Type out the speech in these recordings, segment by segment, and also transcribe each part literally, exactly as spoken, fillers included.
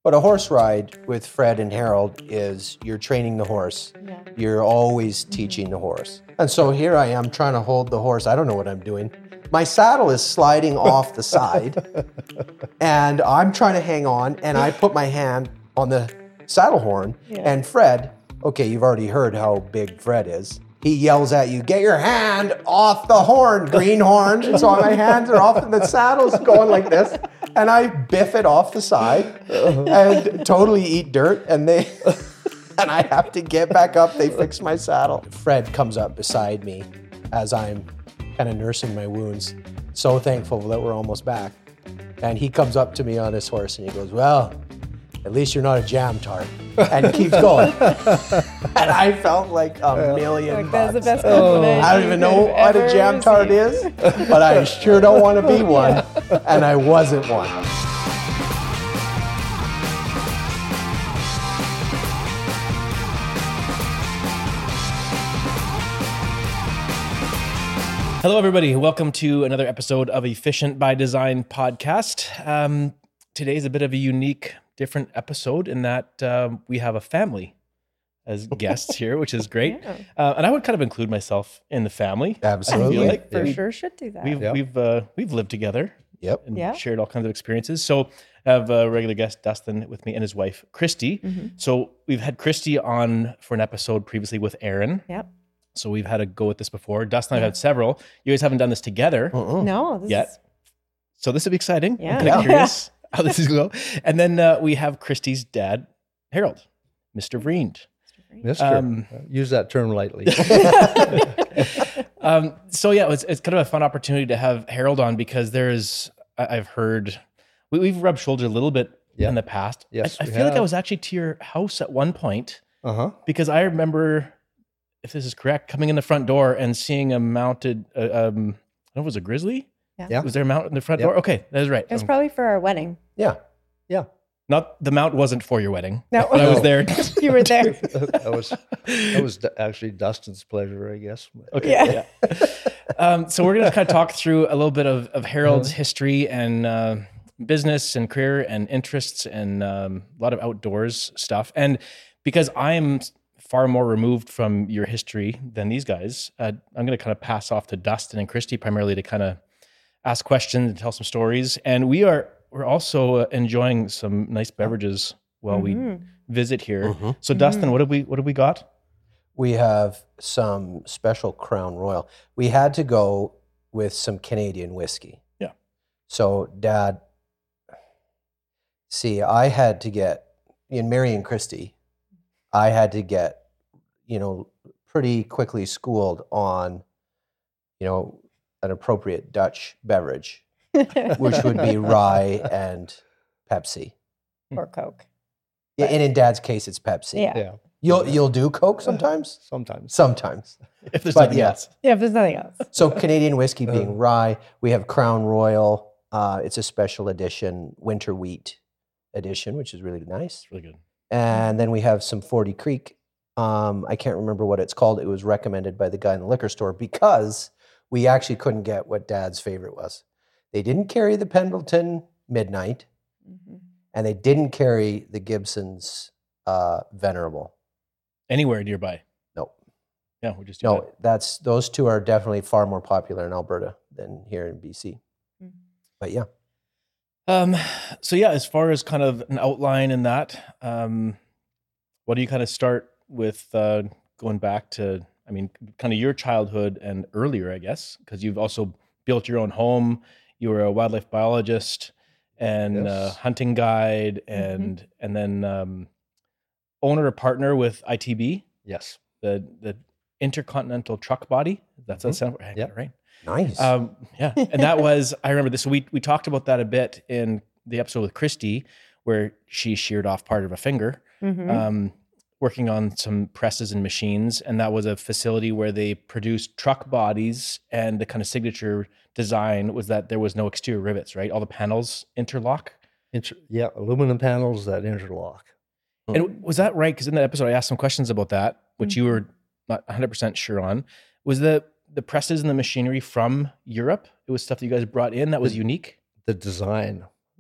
But a horse ride with Fred and Harold is you're training the horse. Yeah. You're always teaching the horse. And so here I am trying to hold the horse. I don't know what I'm doing. My saddle is sliding off the side and I'm trying to hang on, and I put my hand on the saddle horn. Yeah. And Fred, okay, you've already heard how big Fred is. He yells at you, "Get your hand off the horn, greenhorn." And so my hands are off and the saddle's going like this. And I biff it off the side and totally eat dirt. And they and I have to get back up. They fix my saddle. Fred comes up beside me as I'm kind of nursing my wounds. So thankful that we're almost back. And he comes up to me on his horse and he goes, "Well, at least you're not a jam tart," and keeps going. And I felt like a million Like, bucks. that's the best compliment. I don't even know what a jam tart is, but I sure don't want to be one, and I wasn't one. Hello, everybody. Welcome to another episode of Efficient by Design podcast. Um, today's a bit of a unique, different episode in that um, we have a family as guests here, which is great. Yeah. Uh, and I would kind of include myself in the family. Absolutely. I feel like For we- sure should do that. We've Yep. we've uh, we've lived together Yep. and Yeah. shared all kinds of experiences. So I have a regular guest, Dustin, with me, and his wife, Christy. Mhm. So we've had Christy on for an episode previously with Aaron. Yep. So we've had a go at this before. Dustin and I've had several. You guys haven't done this together. Mm-mm. No, this Yeah. is So this will be exciting. Yeah. I'm kind Yeah. of curious how this is going to go. And then uh, we have Christy's dad, Harold, Mister Vreend. Mister Um, Use that term lightly. Um, so yeah, it's, it's kind of a fun opportunity to have Harold on because there is, I- I've heard, we, we've rubbed shoulders a little bit Yeah. in the past. Yes, I, I we feel like I have. was actually to your house at one point Uh-huh. because I remember, if this is correct, coming in the front door and seeing a mounted, uh, um, I don't know if it was a grizzly. Yeah. Yeah. Was there a mount in the front Yep. door? Okay, that is right. it was Um, probably for our wedding. Yeah. Not the mount wasn't for your wedding, No, but I was No. there. you were there. that was that was d- actually Dustin's pleasure, I guess. Okay. Yeah. Yeah. um, so we're going to kind of talk through a little bit of, of Harold's Mm-hmm. history and uh, business and career and interests and um, a lot of outdoors stuff. And because I'm far more removed from your history than these guys, uh, I'm going to kind of pass off to Dustin and Christy primarily to kind of ask questions and tell some stories. And we are we're also uh, enjoying some nice beverages while Mhm. we visit here. Mhm. So Dustin, what have we what have we got? We have some special Crown Royal. We had to go with some Canadian whiskey. Yeah. So, Dad, see, I had to get, in Mary and Christy, I had to get, you know, pretty quickly schooled on, you know, an appropriate Dutch beverage, which would be rye and Pepsi. Or Coke. Yeah, and in Dad's case, it's Pepsi. Yeah. Yeah. You'll you'll do Coke sometimes? Sometimes. Sometimes. If there's But nothing yeah. else. Yeah, if there's nothing else. So Canadian whiskey Uh. being rye, we have Crown Royal. Uh, it's a special edition, winter wheat edition, which is really nice. It's really good. And then we have some forty Creek. Um, I can't remember what it's called. It was recommended by the guy in the liquor store because we actually couldn't get what Dad's favorite was. They didn't carry the Pendleton Midnight, Mhm. and they didn't carry the Gibson's uh, Venerable. Anywhere nearby. Nope. Yeah, we just do No, that's those two are definitely far more popular in Alberta than here in B C. Mhm. But yeah. that. Um, so yeah, as far as kind of an outline in that, um, what do you kind of start with uh, going back to, I mean, kind of your childhood and earlier, I guess, because you've also built your own home. You were a wildlife biologist and uh, Yes. hunting guide and, and then um, owner or partner with I T B, Yes. the, the Intercontinental Truck Body. That's Mhm. that sound right? Yep. right? Nice. Um, yeah, and that was I remember this. We we talked about that a bit in the episode with Christy, where she sheared off part of a finger, Mhm. um, working on some presses and machines, and that was a facility where they produced truck bodies. And the kind of signature design was that there was no exterior rivets, right? All the panels interlock. Inter- yeah, aluminum panels that interlock. And was that right? Because in that episode, I asked some questions about that, which you were not one hundred percent sure on. Was the the presses and the machinery from Europe? It was stuff that you guys brought in that was The- unique. The design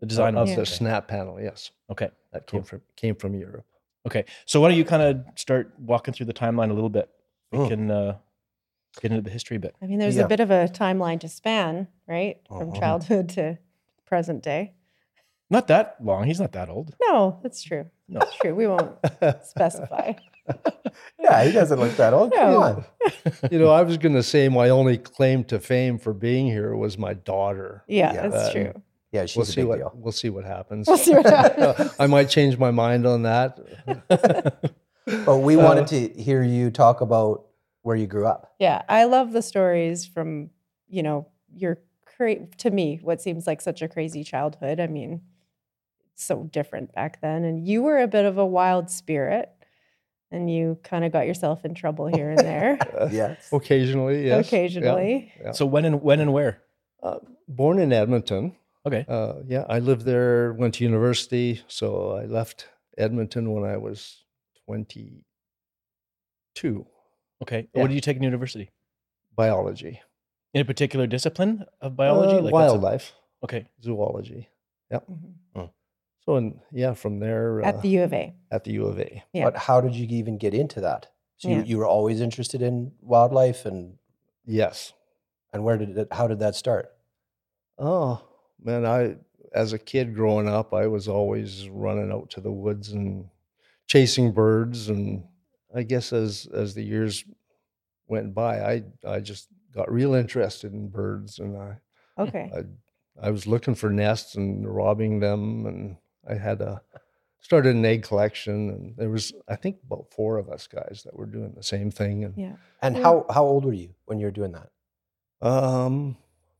The design of was the okay. snap panel. Yes, Okay. that came Cool. from came from Europe. Okay. So why don't you kind of start walking through the timeline a little bit? We Mm. can uh, get into the history bit. I mean, there's Yeah. a bit of a timeline to span, right? From Uh-huh. childhood to present day. Not that long. He's not that old. No, that's true. No. That's true. We won't specify. Yeah, he doesn't look that old. Come No. on. You know, I was going to say my only claim to fame for being here was my daughter. Yeah, Yeah, that's uh, true. Yeah, she's We'll a see big what deal. we'll see what happens. We'll see what happens. I might change my mind on that. But we wanted to hear you talk about where you grew up. Yeah, I love the stories from, you know, your cra- to me, what seems like such a crazy childhood. I mean, it's so different back then. And you were a bit of a wild spirit, and you kind of got yourself in trouble here and there, Yes. Occasionally, yes. Yeah, occasionally. yeah. So when and when and where? Uh, born in Edmonton. Okay. Uh, yeah, I lived there, went to university. So I left Edmonton when I was twenty-two. Okay. Yeah. What did you take in university? Biology. In a particular discipline of biology? Uh, Like that's a- wildlife, okay. zoology. Mhm. So, and, yeah, from there uh, At the U of A. at the U of A. Yeah. But how did you even get into that? So you, Yeah. you were always interested in wildlife, and Yes. and where did it? How did that start? Oh, man, I as a kid growing up, I was always running out to the woods and chasing birds, and I guess as as the years went by, I I just got real interested in birds, and I Okay. I, I was looking for nests and robbing them, and I had a started an egg collection, and there was I think about four of us guys that were doing the same thing, and Yeah. And Yeah. how how old were you when you were doing that? um,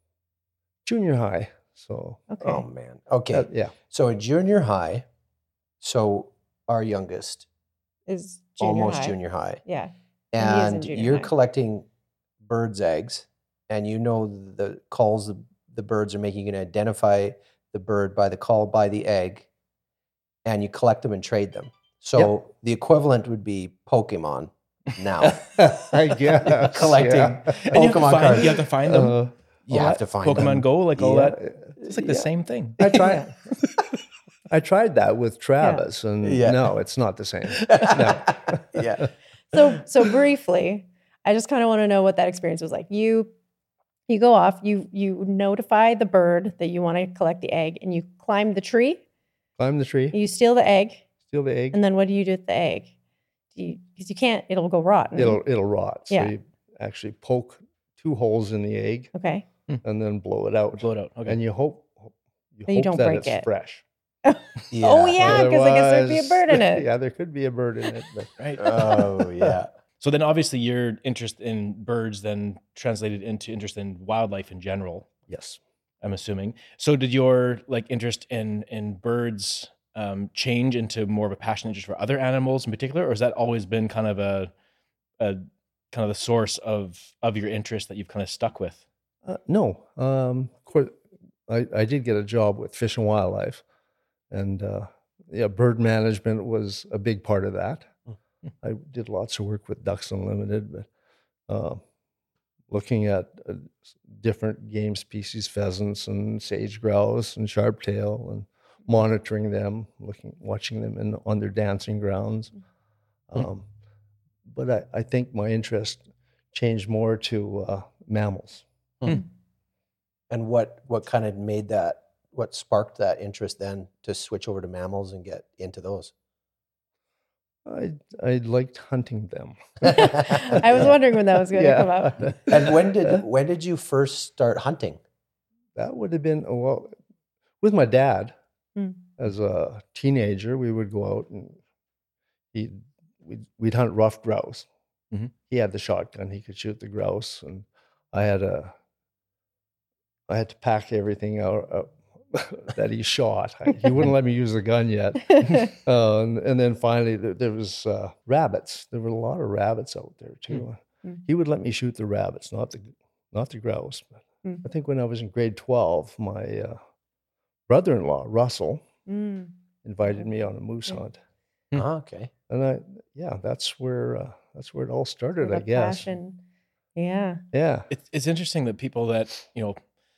junior high. So Okay. Oh man. Okay. that- yeah, So in junior high, so our youngest, Is junior almost high. junior high, Yeah. And he is in and junior you're high. collecting birds' eggs, and you know the calls the, the birds are making. You can identify the bird by the call, by the egg, and you collect them and trade them. So the equivalent would be Pokemon now. I guess Collecting yeah. And you have, to Pokemon find, cards. you have to find them. Uh, You All have that to find Pokemon them. Go, like all Yeah. that. It's like the yeah. same thing. I tried. I tried that with Travis, and Yeah. no, it's not the same. No. Yeah. So so briefly, I just kind of want to know what that experience was like. You you go off, you you notify the bird that you want to collect the egg, and you climb the tree, Climb the tree, you steal the egg, steal the egg. and then what do you do with the egg? Do you because you can't, it'll go rotten. It'll it'll rot. So Yeah. you actually poke two holes in the egg okay. and then blow it out, Blow it out. Okay. and you hope you That you hope don't that break it's it. fresh. Yeah. Oh yeah, because I guess there'd be a Otherwise- bird in it. Yeah, there could be a bird in it. But right. Oh yeah. So then obviously your interest in birds then translated into interest in wildlife in general, yes. I'm assuming. So did your like interest in in birds um, change into more of a passion interest for other animals in particular, or has that always been kind of a, a kind of the source of of your interest that you've kind of stuck with? Uh, no, um, of course, I, I did get a job with Fish and Wildlife, and uh, yeah, bird management was a big part of that. I did lots of work with Ducks Unlimited, but uh, looking at uh, different game species, pheasants and sage grouse and sharptail, and monitoring them, looking, watching them in, on their dancing grounds. Um, but I, I think my interest changed more to uh, mammals. And what what kind of made that? What sparked that interest then to switch over to mammals and get into those? I I liked hunting them. I was wondering when that was going to come up. And when did when did you first start hunting? That would have been oh, well with my dad Hmm. as a teenager. We would go out and he we'd, we'd hunt ruffed grouse. Mhm. He had the shotgun; he could shoot the grouse, and I had a I had to pack everything out. Uh, that he shot. I- he wouldn't let me use the gun yet. Uh, and, and then finally, there, there was uh, rabbits. There were a lot of rabbits out there too. Mm. He would let me shoot the rabbits, not the not the grouse. But Mm. I think when I was in grade twelve, my uh, brother-in-law Russell Mm. invited me on a moose Yeah. hunt, Hmm. Oh, okay. and I yeah, that's where uh, that's where it all started, The I guess. passion. Yeah. Yeah, It's it's interesting that people that you know,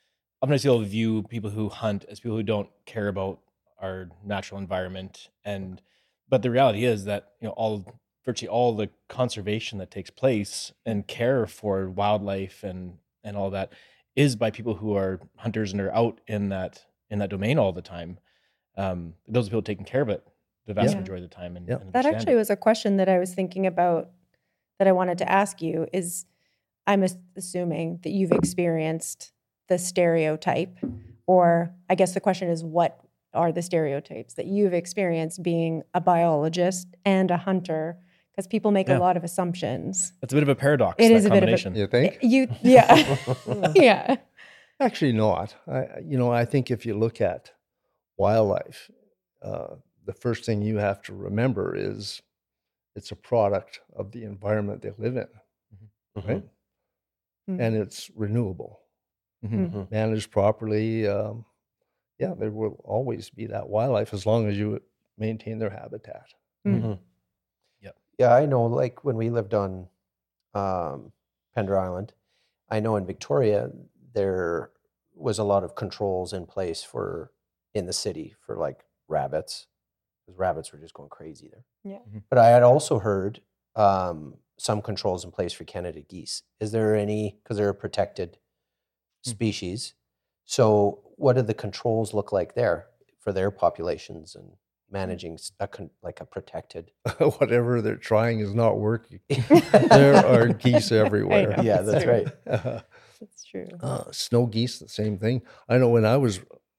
Sometimes people view people who hunt as people who don't care about our natural environment, and but the reality is that you know all virtually all the conservation that takes place and care for wildlife and and all that is by people who are hunters and are out in that in that domain all the time. Um, those are people taking care of it the vast Yeah. majority of the time, and, Yeah. and That understand actually it. was a question that I was thinking about that I wanted to ask you is I'm as- assuming that you've experienced the stereotype, or I guess the question is what are the stereotypes that you've experienced being a biologist and a hunter? Because people make Yeah. a lot of assumptions. It's a bit of a paradox. It that is a bit of a- combination. You think? You, yeah, yeah. Actually, not. I, you know, I think if you look at wildlife, uh, the first thing you have to remember is it's a product of the environment they live in, right? Mhm. And it's renewable, Mhm. Mhm. managed properly. Um, yeah, there will always be that wildlife as long as you maintain their habitat. Mm. Mhm. Yep. Yeah, I know. Like when we lived on um, Pender Island, I know in Victoria there was a lot of controls in place for in the city for like rabbits, because rabbits were just going crazy there. Yeah. But I had also heard um, some controls in place for Canada geese. Is there any, because they're a protected Hmm. species? So what do the controls look like there for their populations and managing s- a con- like a protected? Whatever they're trying is not working. There are geese everywhere. know. Yeah, It's that's true. right. That's true. Uh, snow geese, the same thing. I know when I was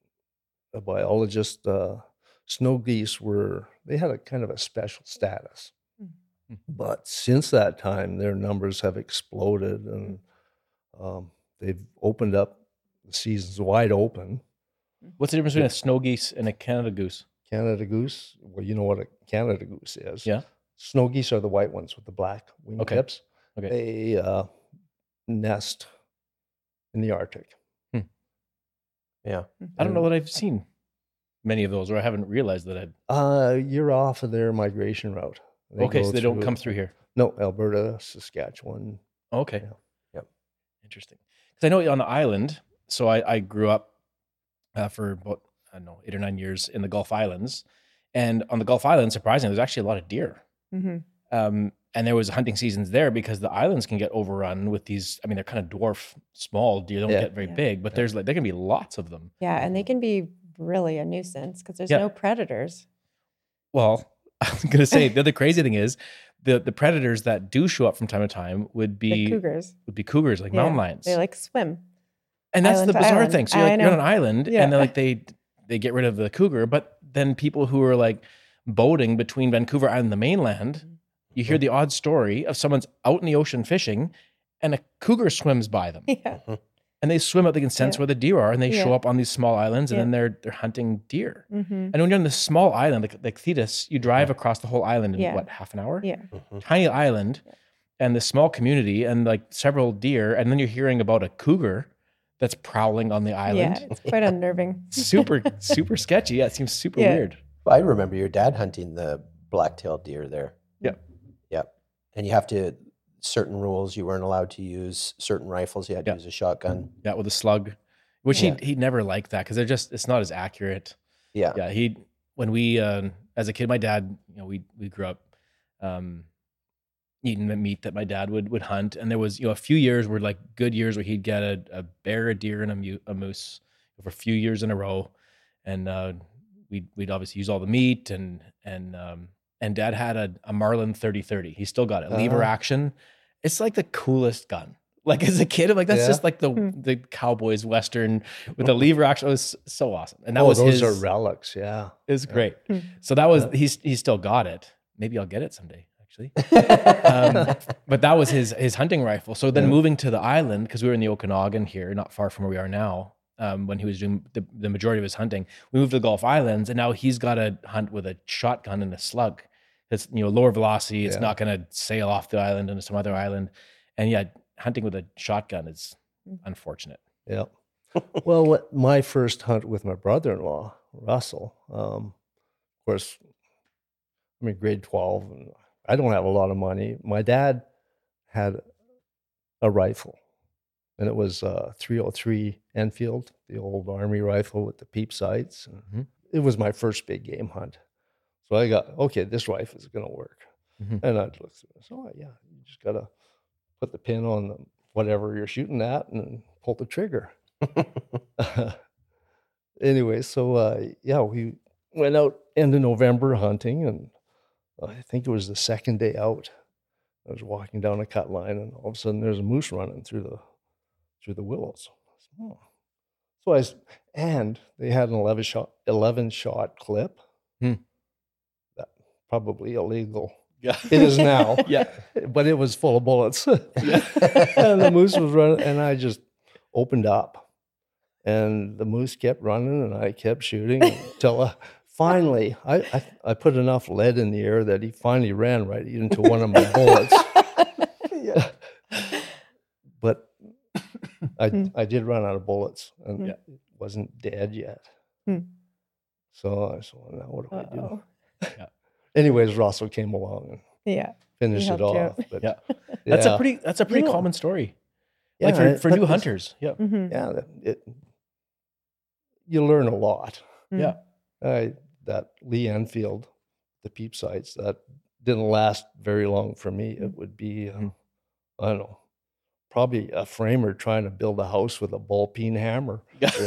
a biologist, uh, snow geese were, they had a kind of a special status. Mm. But since that time, their numbers have exploded and um, they've opened up the seasons wide open. What's the difference between a snow geese and a Canada goose? Canada goose, well, you know what a Canada goose is. Yeah. Snow geese are the white ones with the black Okay. wingtips. Okay. They uh, nest in the Arctic. Yeah. I don't know And, that I've seen many of those, or I haven't realized that I'd. Uh, you're off of their migration route. They Okay, go so they don't come through here. No, Alberta, Saskatchewan. Okay. Yeah. Yep. Interesting. Because I know on the island, so I, I grew up uh, for about, I don't know, eight or nine years in the Gulf Islands. And on the Gulf Islands, surprisingly, there's actually a lot of deer. Mhm. Um, and there was hunting seasons there because the islands can get overrun with these, I mean, they're kind of dwarf, small deer. They don't Yeah. get very Yeah. big, but there's like, there can be lots of them. Yeah, and they can be really a nuisance because there's Yeah. no predators. Well, I was going to say, the other crazy thing is the, the predators that do show up from time to time would The be, cougars. would be cougars, like Yeah, mountain lions. They like swim. And that's Island the to bizarre island. thing. So you're, I like, you're on know. an island, Yeah. and they're like they they get rid of the cougar, but then people who are like boating between Vancouver Island and the mainland, you hear the odd story of someone's out in the ocean fishing, and a cougar swims by them, Yeah. and they swim up. They can sense Yeah. where the deer are, and they show Yeah. up on these small islands, and Yeah. then they're they're hunting deer. Mm-hmm. And when you're on this small island, like like Thetis, you drive across the whole island in Yeah. what, half an hour? Yeah. Tiny island, Yeah. and this small community, and like several deer, and then you're hearing about a cougar that's prowling on the island. Yeah, it's quite unnerving. Super, super sketchy. Yeah, it seems super Yeah. weird. I remember your dad hunting the black-tailed deer there. Yep. Yep. And you have to, certain rules, you weren't allowed to use certain rifles. You had to Yeah. use a shotgun. Yeah, with a slug, which Yeah. he he never liked that because they're just it's not as accurate. Yeah. Yeah, he when we uh, as a kid, my dad, you know, we we grew up um, eating the meat that my dad would would hunt, and there was you know a few years were like good years where he'd get a, a bear, a deer, and a, mu- a moose for a few years in a row, and uh, we'd we'd obviously use all the meat and and um, and dad had a, a Marlin thirty thirty. He still got it, lever Ah. action. It's like the coolest gun. Like as a kid, I'm like that's Yeah. just like the Hmm. the Cowboys Western with the lever action. It was so awesome, and that oh, was those his. are relics. Yeah. It was great. Hmm. So that was he's he's still got it. Maybe I'll get it someday, actually. Um, but that was his his hunting rifle. So then Yeah. moving to the island because we were in the Okanagan here, not far from where we are now. Um, when he was doing the, the majority of his hunting, we moved to the Gulf Islands, and now he's got to hunt with a shotgun and a slug. It's you know lower velocity. It's Yeah. not going to sail off the island into some other island, and yeah, hunting with a shotgun is unfortunate. Yeah. Well, what my first hunt with my brother-in-law, Russell, um, of course, I'm in grade twelve and I don't have a lot of money. My dad had a rifle and it was uh, three oh three Enfield, the old Army rifle with the peep sights. And Mhm. it was my first big game hunt. So I got, okay, this rifle is going to work. Mhm. And I'd look through it. So, yeah, you just got to put the pin on the, whatever you're shooting at and pull the trigger. Anyway, so uh, yeah, we went out end of November hunting, and I think it was the second day out. I was walking down a cut line, and all of a sudden there's a moose running through the through the willows. I said, "Oh." So I s- and they had an eleven shot eleven shot clip. Hmm. That probably illegal. Yeah. It is now. Yeah. But it was full of bullets. Yeah. And the moose was running, and I just opened up. And the moose kept running, and I kept shooting until uh, finally I, I I put enough lead in the air that he finally ran right into one of my bullets. Yeah. But I Hmm. I did run out of bullets, and Yeah. it wasn't dead yet. Hmm. So I said, well, now what do I do? Uh-oh. Anyways, Russell came along and Yeah. finished it helped you off. out. But Yeah. That's yeah. a pretty that's a pretty know, common story. yeah, like for, it- for but new it's- hunters. Yeah. Mhm. Yeah, that- it you learn a lot. Mm. Yeah. I that Lee Enfield, the peep sights, that didn't last very long for me. It would be, uh, Mhm. I don't know, probably a framer trying to build a house with a ball peen hammer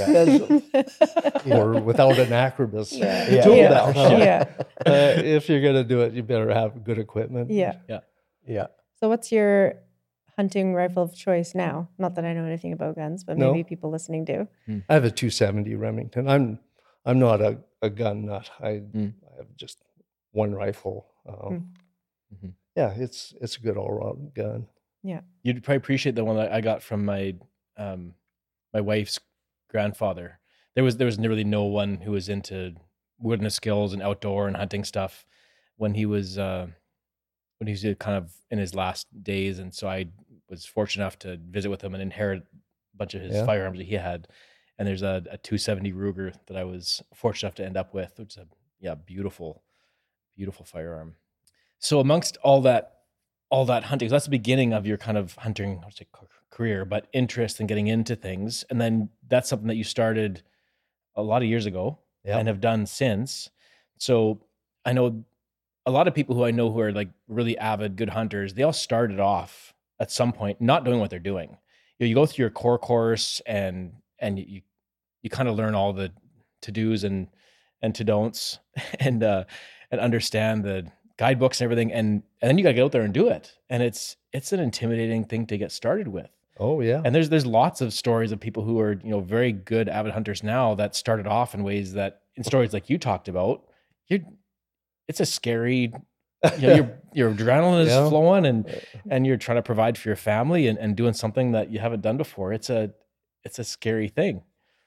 Yeah. or without an Acrobus Yeah. Yeah. tool Yeah. belt. huh? Yeah. Uh, if you're gonna do it, you better have good equipment. Yeah. Yeah. So what's your hunting rifle of choice now? Not that I know anything about guns, but No. maybe people listening do. I have a two seventy Remington. I'm I'm not a, a gun nut. I Mm. I have just one rifle. Um, Mhm. Yeah, it's it's a good all around gun. You'd probably appreciate the one that I got from my um my wife's grandfather. There was there was really no one who was into wilderness skills and outdoor and hunting stuff when he was uh when he was kind of in his last days, and so I was fortunate enough to visit with him and inherit a bunch of his Yeah. firearms that he had. And there's a, a two seventy Ruger that I was fortunate enough to end up with, which is a yeah beautiful, beautiful firearm. So amongst all that all that hunting, so that's the beginning of your kind of hunting, I would say c- career, but interest in getting into things, and then that's something that you started a lot of years ago Yeah. and have done since. So I know a lot of people who I know who are like really avid, good hunters, they all started off at some point not knowing what they're doing. You know, you go through your core course and and you you kind of learn all the to dos and and to don'ts and uh and understand the guidebooks and everything, and and then you got to get out there and do it. And it's it's an intimidating thing to get started with. Oh yeah. And there's there's lots of stories of people who are, you know, very good avid hunters now that started off in ways that, in stories like you talked about, you're it's a scary, you know, your your adrenaline is Yeah. flowing and and you're trying to provide for your family and, and doing something that you haven't done before. It's a it's a scary thing.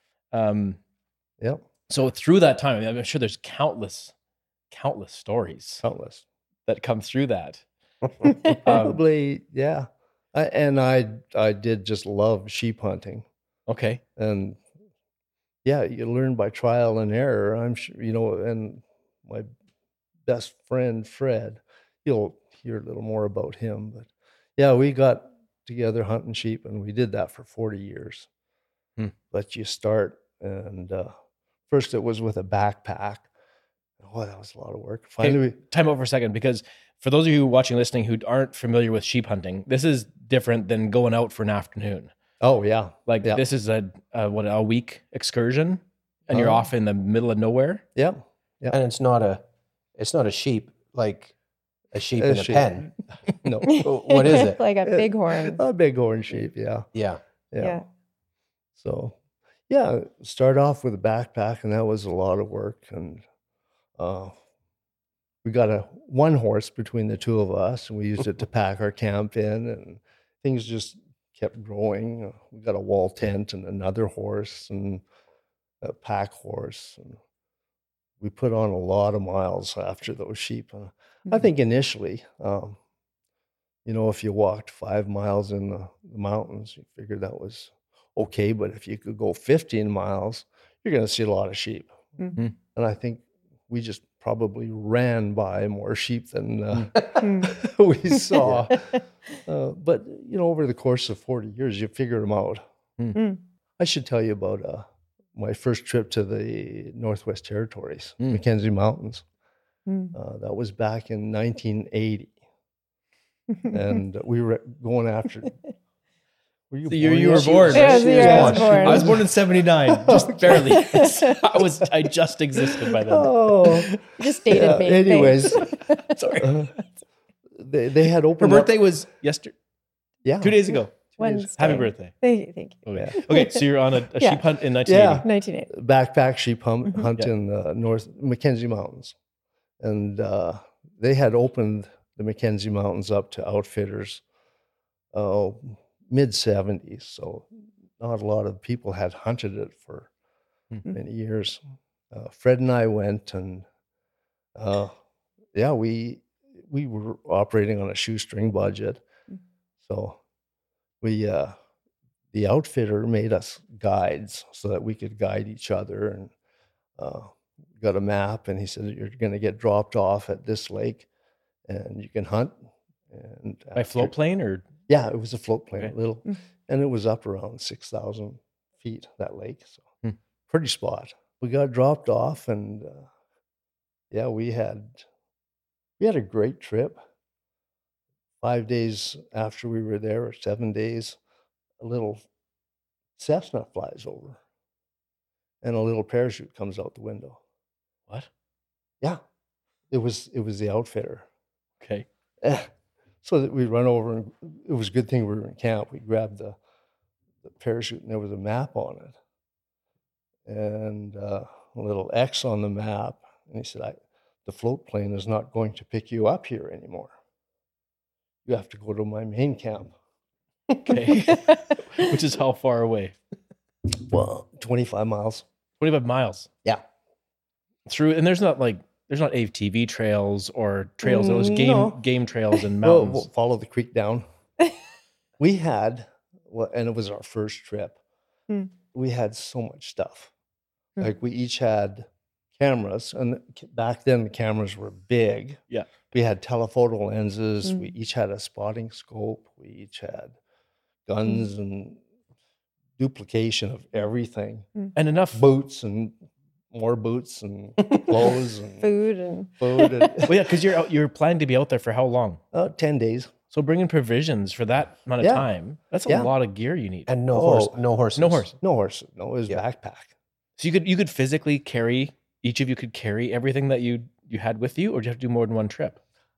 Um Yep. so through that time, I mean, I'm sure there's countless, countless stories Countless. that come through that. Probably, yeah. I, and I I did just love sheep hunting, Okay. and yeah, you learn by trial and error. I'm sure you know. And my best friend Fred, you'll hear a little more about him, but yeah, we got together hunting sheep, and we did that for forty years. Hmm. But you start, and uh, first it was with a backpack. Oh, that was a lot of work. Finally, we, Time out for a second, because for those of you watching, listening who aren't familiar with sheep hunting, this is different than going out for an afternoon. oh yeah, Like Yeah. this is a, a what a week excursion, and you're Oh. off in the middle of nowhere. yeah. And it's not a it's not a sheep like a sheep A in a sheep. pen. No, What is it? Like a bighorn. a bighorn sheep. Yeah, Yeah. yeah. Yeah. So, yeah, start off with a backpack, and that was a lot of work. And uh, we got a one horse between the two of us, and we used it to pack our camp in, and things just kept growing. Uh, We got a wall tent and another horse and a pack horse, and we put on a lot of miles after those sheep. Uh, I think initially, um, you know, if you walked five miles in the, the mountains, you figured that was okay. But if you could go fifteen miles, you're going to see a lot of sheep. Mhm. And I think we just probably ran by more sheep than uh, Mm. we saw. Uh, but you know, over the course of forty years, you figure them out. Mm. I should tell you about uh, my first trip to the Northwest Territories, Mm. Mackenzie Mountains. Mm. Uh, that was back in nineteen eighty, and we were going after. Were you The year born you yet? were She born. was- Yeah, she the was year I was born. She born. I was born in seventy-nine, just barely. I was I just existed by then. Oh, Just dated yeah, me. anyways, Thanks. Sorry. uh, they they had Her opened up- birthday was yesterday, yeah, two days ago. Wednesday. Happy birthday. Thank you. Thank you. Okay. Yeah. Okay, so you're on a, a Yeah. sheep hunt in nineteen eighty. Yeah. nineteen eighty. backpack sheep hunt, Mhm. hunt Yeah. in the North Mackenzie Mountains, and uh, they had opened the Mackenzie Mountains up to outfitters, oh, mid seventies. So not a lot of people had hunted it for Mhm. many years. Uh, Fred and I went, and uh, yeah, we we were operating on a shoestring budget, Mm. so we. Uh, the outfitter made us guides so that we could guide each other, and uh, got a map, and he said, you're going to get dropped off at this lake and you can hunt. And By after- float plane or Yeah, it was a float plane, Okay. little, Mm. and it was up around six thousand feet, that lake. So Hmm. pretty spot. We got dropped off, and uh, yeah, we had, we had a great trip. Five days after we were there, or seven days, a little Cessna flies over, and a little parachute comes out the window. what? Yeah, it was it was the outfitter. Okay. Eh, So that we run over, and it was a good thing we were in camp. We grabbed the, the parachute, and there was a map on it, and uh, a little X on the map. And he said, "I, the float plane is not going to pick you up here anymore. You have to go to my main camp." Okay. Which is how far away? Well, twenty-five miles. twenty-five miles. Yeah. Through and there's not like there's not A T V trails or trails. It was Mm, game no. game trails and Well, mountains. we'll follow the creek down. We had, well, and it was our first trip. Hmm. We had so much stuff. Hmm. Like we each had cameras, and c- back then the cameras were big. Yeah. We had telephoto lenses. We Mm. each had a spotting scope. We each had guns and duplication of everything. and enough. Boots and more boots and clothes and Food and food. And, Well, yeah, because you're out, you're planning to be out there for how long? uh, ten days. So bringing provisions for that amount of Yeah. time, that's a Yeah. lot of gear you need. And no Oh, horse, no horses. no horse. No horse. No, it was Yeah. backpack. So you could you could physically carry each of you could carry everything that you you had with you, or do you have to do more than one trip?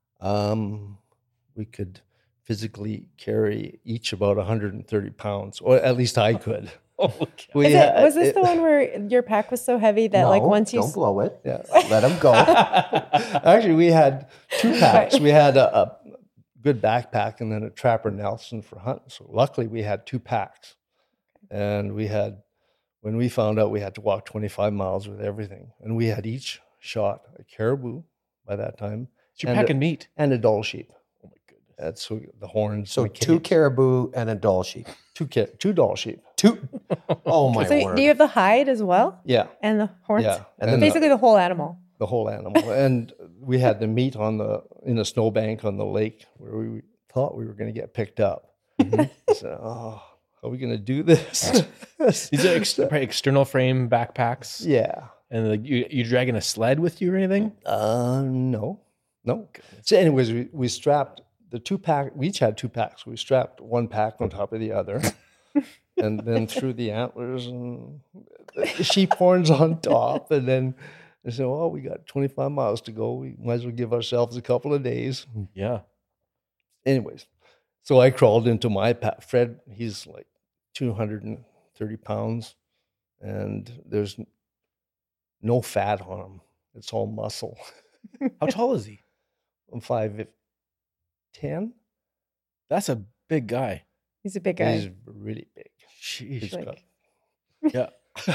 Um, we could physically carry each about one hundred thirty pounds, or at least I could. Oh, okay. We Is it, had- was this it- the one where your pack was so heavy that like No, once you don't s- blow it. Yeah. Let him go. Actually, we had two packs. We had a, a good backpack and then a Trapper Nelson for hunting. So luckily, we had two packs, and we had when we found out we had to walk twenty-five miles with everything, and we had each shot a caribou by that time So you're And, uh, packing meat. and a doll sheep. Oh my goodness. That's who- the horns. So and the two canes. caribou and a doll sheep. two ca- two doll sheep. Two. Oh my so word. do you have the hide as well Yeah, and the horns? yeah, And and then Basically the whole animal. the whole animal. And we had the meat on the in a snowbank on the lake where we thought we were going to get picked up. I said, "Oh, are we going to do this?" These are ex- probably external frame backpacks, yeah. and like you you dragging a sled with you or anything? Uh, no, no. So, anyways, we, we strapped the two pack. We each had two packs. We strapped one pack on top of the other, and then threw the antlers and the sheep horns on top, and then. I said, well, we got twenty-five miles to go. We might as well give ourselves a couple of days. Yeah. Anyways, so I crawled into my pack. Fred, he's like two hundred thirty pounds, and there's n- no fat on him. It's all muscle. How tall is he? I'm five ten. That's a big guy. He's a big guy. He's really big. Sheesh. He's Like- Yeah.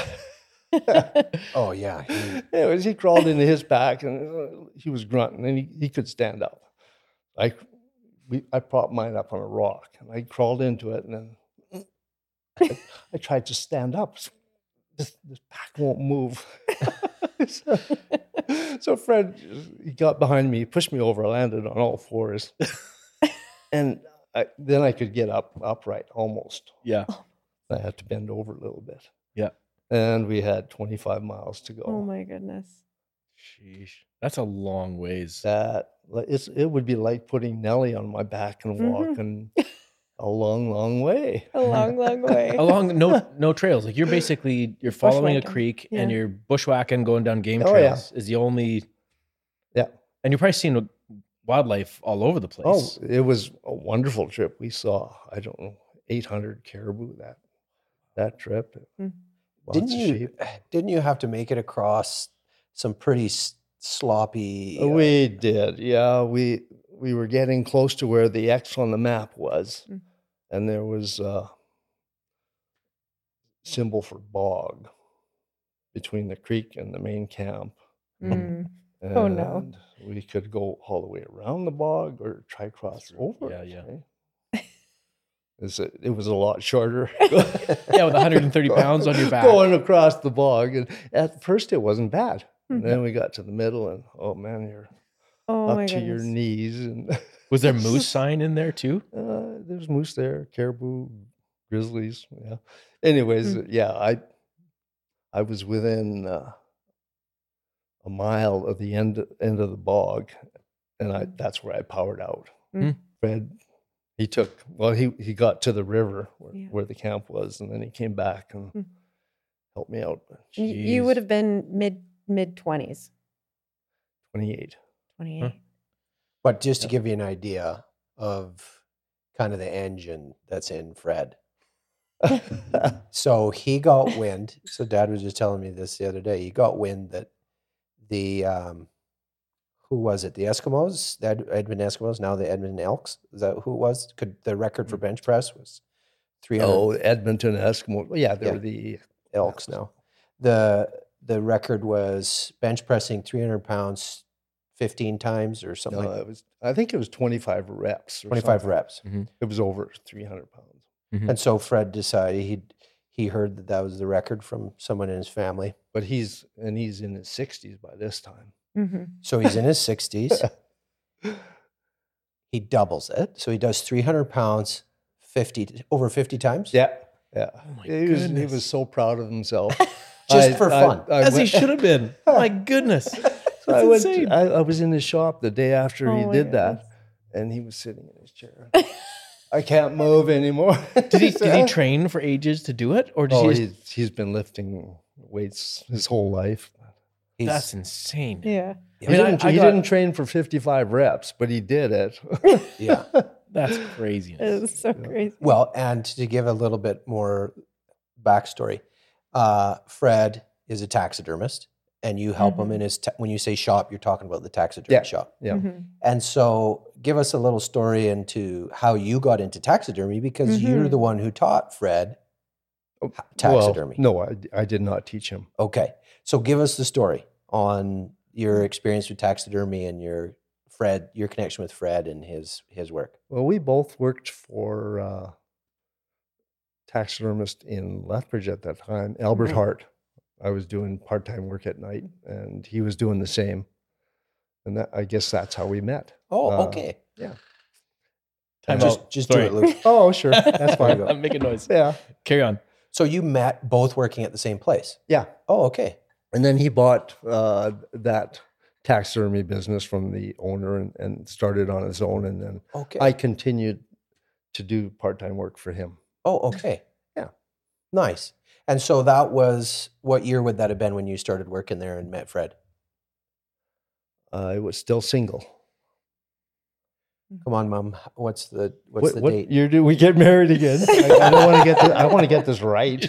Oh yeah. He- Anyways, he crawled into his pack, and uh, he was grunting, and he, he could stand up. I, we, I propped mine up on a rock, and I crawled into it, and then I, I tried to stand up. This, this pack won't move. so, so Fred, he got behind me, pushed me over, I landed on all fours. And I, then I could get up upright almost. Yeah. I had to bend over a little bit. Yeah. And we had twenty-five miles to go. Oh my goodness. Sheesh. That's a long ways. That it's it would be like putting Nellie on my back and Mhm. walking a long, long way. A long, long way. Along no no trails. Like you're basically you're following a Bushwhacking. creek Yeah. and you're bushwhacking, going down game Oh, yeah. trails is the only. Yeah. And you're probably seeing wildlife all over the Oh, place. it was a wonderful trip. We saw, I don't know, eight hundred caribou that that trip. Mm. Lots Didn't of you? sheep. Didn't you have to make it across some pretty s- sloppy? uh, We did, yeah. We we were getting close to where the X on the map was, Mm. and there was a symbol for bog between the creek and the main camp. Mm. And Oh, no. we could go all the way around the bog or try cross Through- over. yeah, it, yeah. eh? It's a- It was a lot shorter. Yeah, with one hundred thirty pounds on your back. Going across the bog. And at first it wasn't bad. And Mhm. then we got to the middle and, oh man, you're Oh up my to your goodness. knees. And Was there moose sign in there too? uh, there's moose there, caribou, grizzlies. Yeah. Anyways, Mm. yeah, I I was within uh, a mile of the end end of the bog, and I that's where I powered out. Mm. Fred, he took well, he he got to the river where, Yeah. where the camp was, and then he came back and Mm. helped me out. You, you Jeez. would have been mid mid twenties, twenty-eight. twenty eight. But just to give you an idea of kind of the engine that's in Fred. So he got wind. So Dad was just telling me this the other day. He got wind that the um, who was it? The Eskimos, the Ed- Edmonton Eskimos, now the Edmonton Elks. Is that who it was? Could the record for bench press was three hundred Oh, Edmonton Eskimo. Well, yeah, they're Yeah. the Elks now. The the record was bench pressing three hundred pounds fifteen times or something no, like it was. I think it was twenty-five reps. Or twenty-five something. reps. It was over three hundred pounds. And so Fred decided he he heard that that was the record from someone in his family. But he's and he's in his sixties by this time. Mm-hmm. So he's in his sixties. He doubles it. So he does three hundred pounds fifty over fifty times. Yeah, yeah. Oh my he was he goodness. was so proud of himself. Just for fun. I, As he went- should have been. My goodness. That's I, went, insane. I, I was in his shop the day after Oh he my did goodness. that, and he was sitting in his chair. I can't move anymore. Did he did he train for ages to do it? Or did Oh, he just, he's, he's been lifting weights his whole life. He's, that's insane. Yeah. He, I mean, I- didn't, I he got- didn't train for fifty-five reps, but he did it. yeah. That's craziness. It's so crazy. Well, and to give a little bit more backstory, uh, Fred is a taxidermist, and you help him Mhm. in his. Ta- when you say shop, you're talking about the taxidermy Yeah. shop. Yeah. Mhm. And so, give us a little story into how you got into taxidermy because you're Mhm. the one who taught Fred Well, taxidermy. no, I, I did not teach him. Okay, so give us the story on your experience with taxidermy and your Fred, your connection with Fred and his his work. Well, we both worked for uh, taxidermist in Lethbridge at that time, Albert Mhm. Hart. I was doing part-time work at night, and he was doing the same. And that, I guess that's how we met. Oh, Uh, okay. Time just out. just Sorry. do it, Luke. Oh, sure, that's fine. I'm making noise. Yeah, Carry on. So you met both working at the same place. yeah. Oh, okay. And then he bought uh, that taxidermy business from the owner and, and started on his own. And then Okay. I continued to do part-time work for him. oh, okay. Yeah. Nice. And so that was what year would that have been when you started working there and met Fred? I was still single. Come on, Mom. What's the what's What, the what date? year do we get married again? I, I don't want to get this, I want to get this right.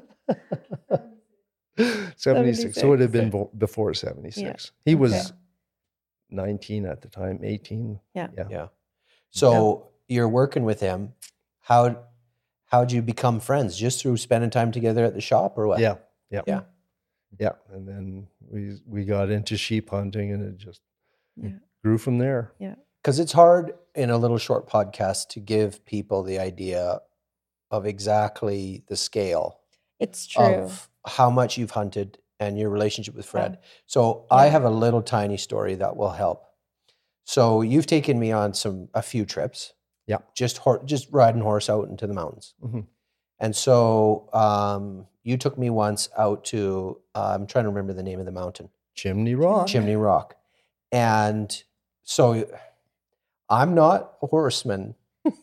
seventy-six. So it would have been bo- before seventy-six. He was Okay. nineteen at the time, eighteen. Yeah. Yeah. Yeah. So you're working with him. How how'd you become friends? Just through spending time together at the shop, or what? Yeah. Yeah. Yeah. Yeah. And then we we got into sheep hunting, and it just Yeah. grew from there. Because it's hard in a little short podcast to give people the idea of exactly the scale It's true. of how much you've hunted and your relationship with Fred. So I have a little tiny story that will help. So you've taken me on some a few trips. Yeah. Just hor- just riding horse out into the mountains. Mhm. And so um, you took me once out to, uh, I'm trying to remember the name of the mountain. Chimney Rock. Chimney Rock. And so I'm not a horseman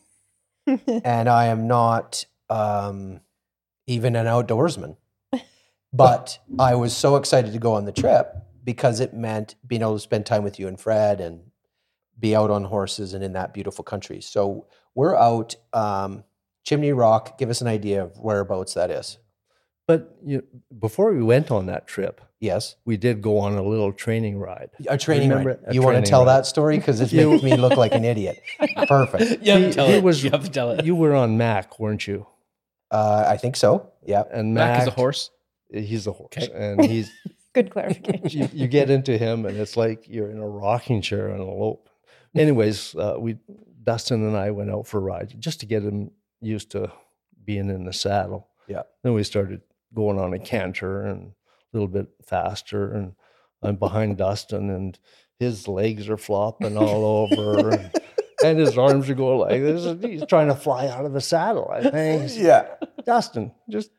and I am not um, even an outdoorsman. But I was so excited to go on the trip because it meant being able to spend time with you and Fred and be out on horses and in that beautiful country. So we're out, um, Chimney Rock. Give us an idea of whereabouts that is. But you, before we went on that trip, Yes. we did go on a little training ride. A training Remember ride. a You want to training tell ride. that story? Because it makes me look like an idiot. Perfect. You have to He- tell he it. was- you have to tell it. You were on Mac, weren't you? Uh, I think so. Yeah. And Mac Mac is a horse. He's a horse, Okay. and he's Good clarification. you, you get into him, and it's like you're in a rocking chair on a lope. Anyways, uh, we Dustin and I went out for a ride just to get him used to being in the saddle. Yeah. Then we started going on a canter and a little bit faster, and I'm behind Dustin, and his legs are flopping all over, and, and his arms are going like this. And he's trying to fly out of the saddle. I think, Yeah. Dustin, just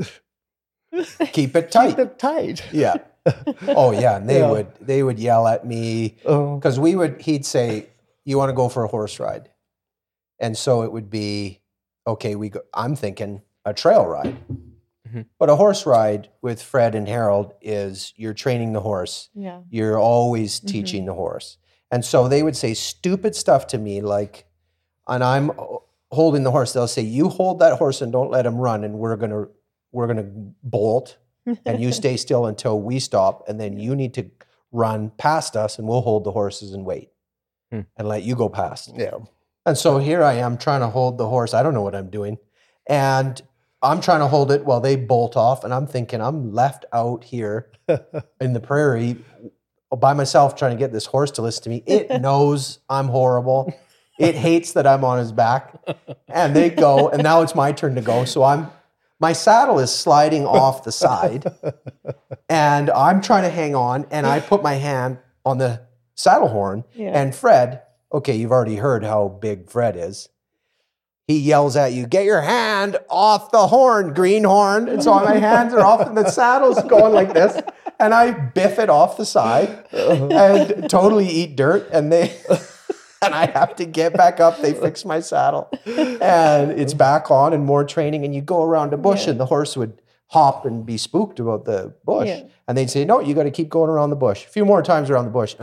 Keep it tight. keep it tight. Yeah. Oh yeah. And they Yeah. would they would yell at me Oh, because we would he'd say, "You want to go for a horse ride?" And so it would be, okay, we go, I'm thinking a trail ride. Mhm. But a horse ride with Fred and Harold is you're training the horse. Yeah. You're always Mhm. teaching the horse. And so they would say stupid stuff to me like, and I'm holding the horse. They'll say, "You hold that horse and don't let him run, and we're gonna we're gonna bolt, and you stay still until we stop, and then you need to run past us, and we'll hold the horses and wait, Hmm. and let you go past." yeah. And so here I am trying to hold the horse. I don't know what I'm doing, and I'm trying to hold it while they bolt off, and I'm thinking I'm left out here in the prairie by myself trying to get this horse to listen to me. It knows I'm horrible. It hates that I'm on his back. And they go, and now it's my turn to go. So I'm my saddle is sliding off the side, and I'm trying to hang on, and I put my hand on the saddle horn, Yeah. and Fred, okay, you've already heard how big Fred is. He yells at you, "Get your hand off the horn, greenhorn." And so my hands are off, and the saddle's going like this, and I biff it off the side and totally eat dirt. And they and I have to get back up. They fix my saddle, and it's back on, and more training. And you go around a bush, Yeah. and the horse would hop and be spooked about the bush, Yeah. and they'd say, "No, you got to keep going around the bush. A few more times around the bush."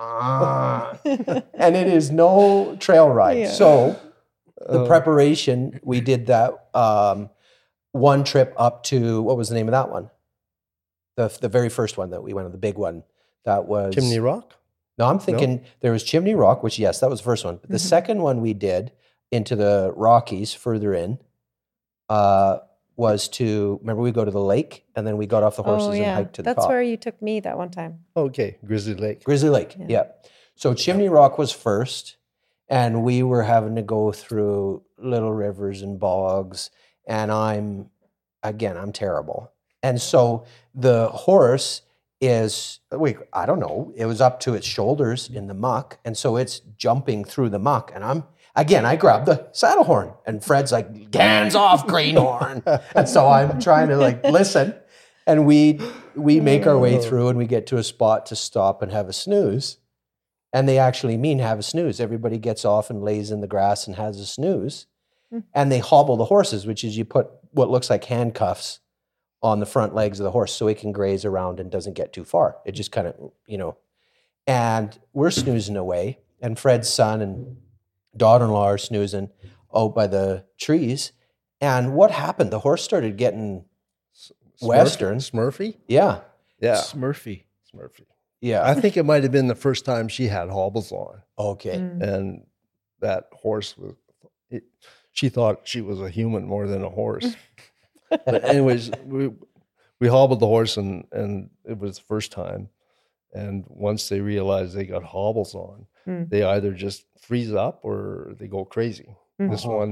And it is no trail ride. Yeah. So the Oh. preparation, we did that um, one trip up to, what was the name of that one? The the very first one that we went on, the big one. That was Chimney Rock. No, I'm thinking there was Chimney Rock, which yes, that was the first one. But the Mhm. second one we did into the Rockies further in uh, was to remember we go to the lake and then we got off the horses Oh and yeah. hiked to the That's top. where you took me that one time. Okay, Grizzly Lake. Grizzly Lake, Yeah. yeah. So Chimney Rock was first, and we were having to go through little rivers and bogs, and I'm, again, I'm terrible. And so the horse is, wait, I don't know, it was up to its shoulders in the muck, and so it's jumping through the muck, and I'm, again, I grabbed the saddle horn, and Fred's like, "Hands off, greenhorn." And so I'm trying to like listen, and we we make our way through, and we get to a spot to stop and have a snooze. And they actually mean have a snooze. Everybody gets off and lays in the grass and has a snooze. Hmm. And they hobble the horses, which is you put what looks like handcuffs on the front legs of the horse so it can graze around and doesn't get too far. It just kind of, you know. And we're snoozing away. And Fred's son and daughter-in-law are snoozing out by the trees. And what happened? The horse started getting, Western. Smurfy? yeah, Yeah, Smurfy. Smurfy. yeah. I think it might have been the first time she had hobbles on, Okay. Mm. and that horse was. It, she thought she was a human more than a horse. But anyways, we we hobbled the horse, and and it was the first time. And once they realized they got hobbles on, Mm. they either just freeze up or they go crazy. Mm. This Uh-huh. one,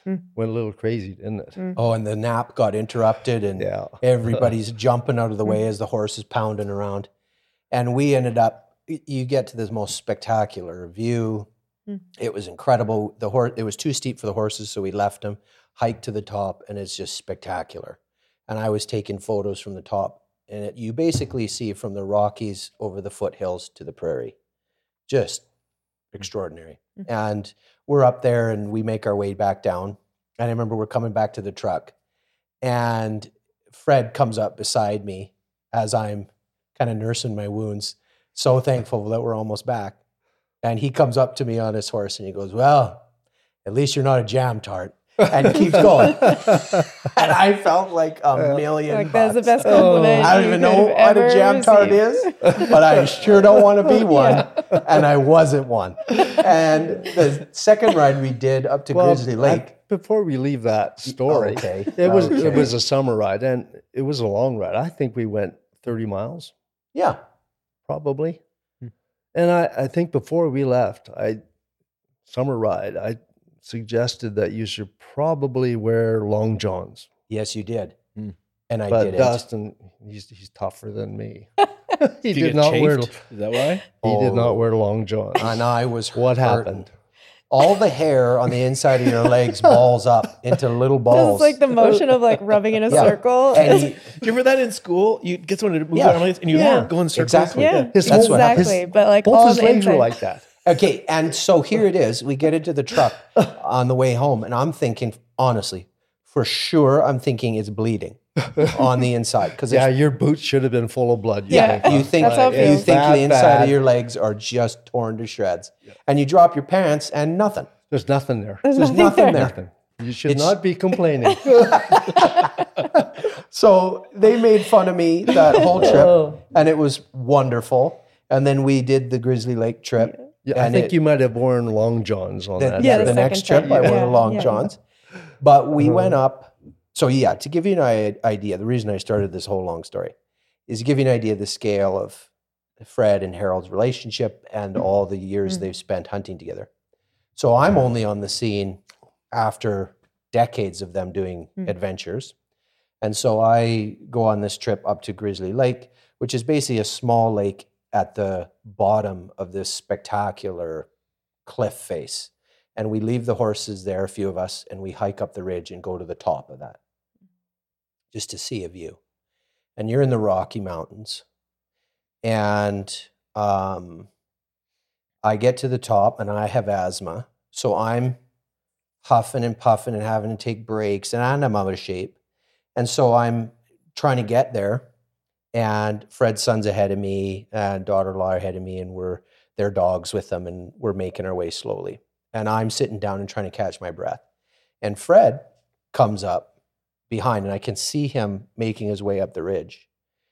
went a little crazy, didn't it? Oh, and the nap got interrupted, and Yeah. everybody's jumping out of the way as the horse is pounding around. And we ended up, y- you get to this most spectacular view. Mm. It was incredible. The horse, it was too steep for the horses, so we left them, hiked to the top, and it's just spectacular. And I was taking photos from the top, and it, you basically see from the Rockies over the foothills to the prairie. Just extraordinary. Mm. And we're up there, and we make our way back down. And I remember we're coming back to the truck, and Fred comes up beside me as I'm kind of nursing my wounds. So thankful that we're almost back. And he comes up to me on his horse, and he goes, "Well, at least you're not a jam tart." And keeps going. And I felt like a million Like that's the bucks. best compliment. I don't you even could know have what a ever jam tart received. is, but I sure don't want to be one. And I wasn't one. And the second ride we did up to Grizzly Lake. I- before we leave that story, Okay. it was Okay. it was a summer ride, and it was a long ride. I think we went thirty miles, Yeah. probably. And I, I think before we left, I summer ride, I suggested that you should probably wear long johns. Yes, you did. Hmm. And I But didn't. Dustin, he's he's tougher than me. he Did you did get not wear chafed? Is that why? he did Oh. not wear long johns. And I was What hurting. happened? All the hair on the inside of your legs balls up into little This balls. is like the motion of like rubbing in a Yeah. circle. and he, Do you remember that in school? You get someone to move Yeah. their legs and you Yeah. go in circles. Exactly. yeah, His That's what happened. exactly. But like Both all his the legs were inside. like that. okay, and so here it is. We get into the truck on the way home, and I'm thinking, honestly, for sure, I'm thinking it's bleeding on the inside because Yeah, your boots should have been full of blood. you Yeah. think, you huh? think That's how it you feels. think That the inside bad. of your legs are just torn to shreds, and you drop your pants and nothing. There's nothing there. There's, There's nothing, nothing there. there. Nothing. You should It's- not be complaining. So they made fun of me that whole trip, Oh. and it was wonderful. And then we did the Grizzly Lake trip. Yeah, I and think it- you might have worn long johns on the, that. Yeah, the, the trip. next second trip, I trip. wore Yeah, long yeah, johns. But we Uh-huh. went up. So yeah, to give you an i- idea, the reason I started this whole long story is to give you an idea of the scale of Fred and Harold's relationship and all the years Mm. they've spent hunting together. So I'm only on the scene after decades of them doing Mm. adventures. And so I go on this trip up to Grizzly Lake, which is basically a small lake at the bottom of this spectacular cliff face. And we leave the horses there, a few of us, and we hike up the ridge and go to the top of that just to see a view. And you're in the Rocky Mountains. And um, I get to the top, and I have asthma. So I'm huffing and puffing and having to take breaks, and I'm out of shape. And so I'm trying to get there. And Fred's son's ahead of me, and daughter-in-law ahead of me, and we're their dogs with them, and we're making our way slowly. And I'm sitting down and trying to catch my breath. And Fred comes up behind, and I can see him making his way up the ridge.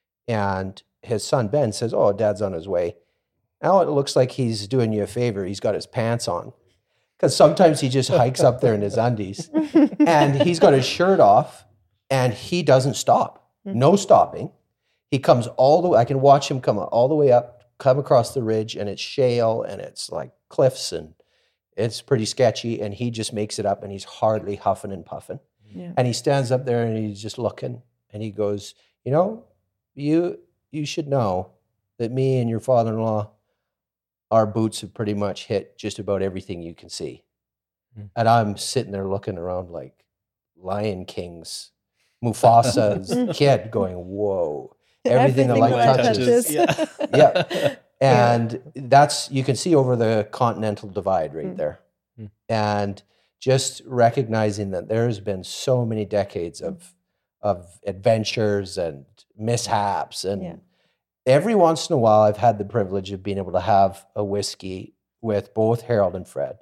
And his son, Ben, says, "Oh, Dad's on his way." Now it looks like he's doing you a favor. He's got his pants on. Because sometimes he just hikes up there in his undies. And he's got his shirt off, and he doesn't stop. No stopping. He comes all the way, I can watch him come all the way up, come across the ridge, and it's shale, and it's like cliffs, and it's pretty sketchy, and he just makes it up, and he's hardly huffing and puffing. Yeah. And he stands up there, and he's just looking, and he goes, "You know, you you should know that me and your father-in-law, our boots have pretty much hit just about everything you can see." Mm. And I'm sitting there looking around like Lion King's Mufasa's kid going, "Whoa, everything, the light light touches." Yeah. Yeah. And that's, you can see over the Continental Divide right Mm. there. Mm. And just recognizing that there's been so many decades of of adventures and mishaps. And Yeah. every once in a while, I've had the privilege of being able to have a whiskey with both Harold and Fred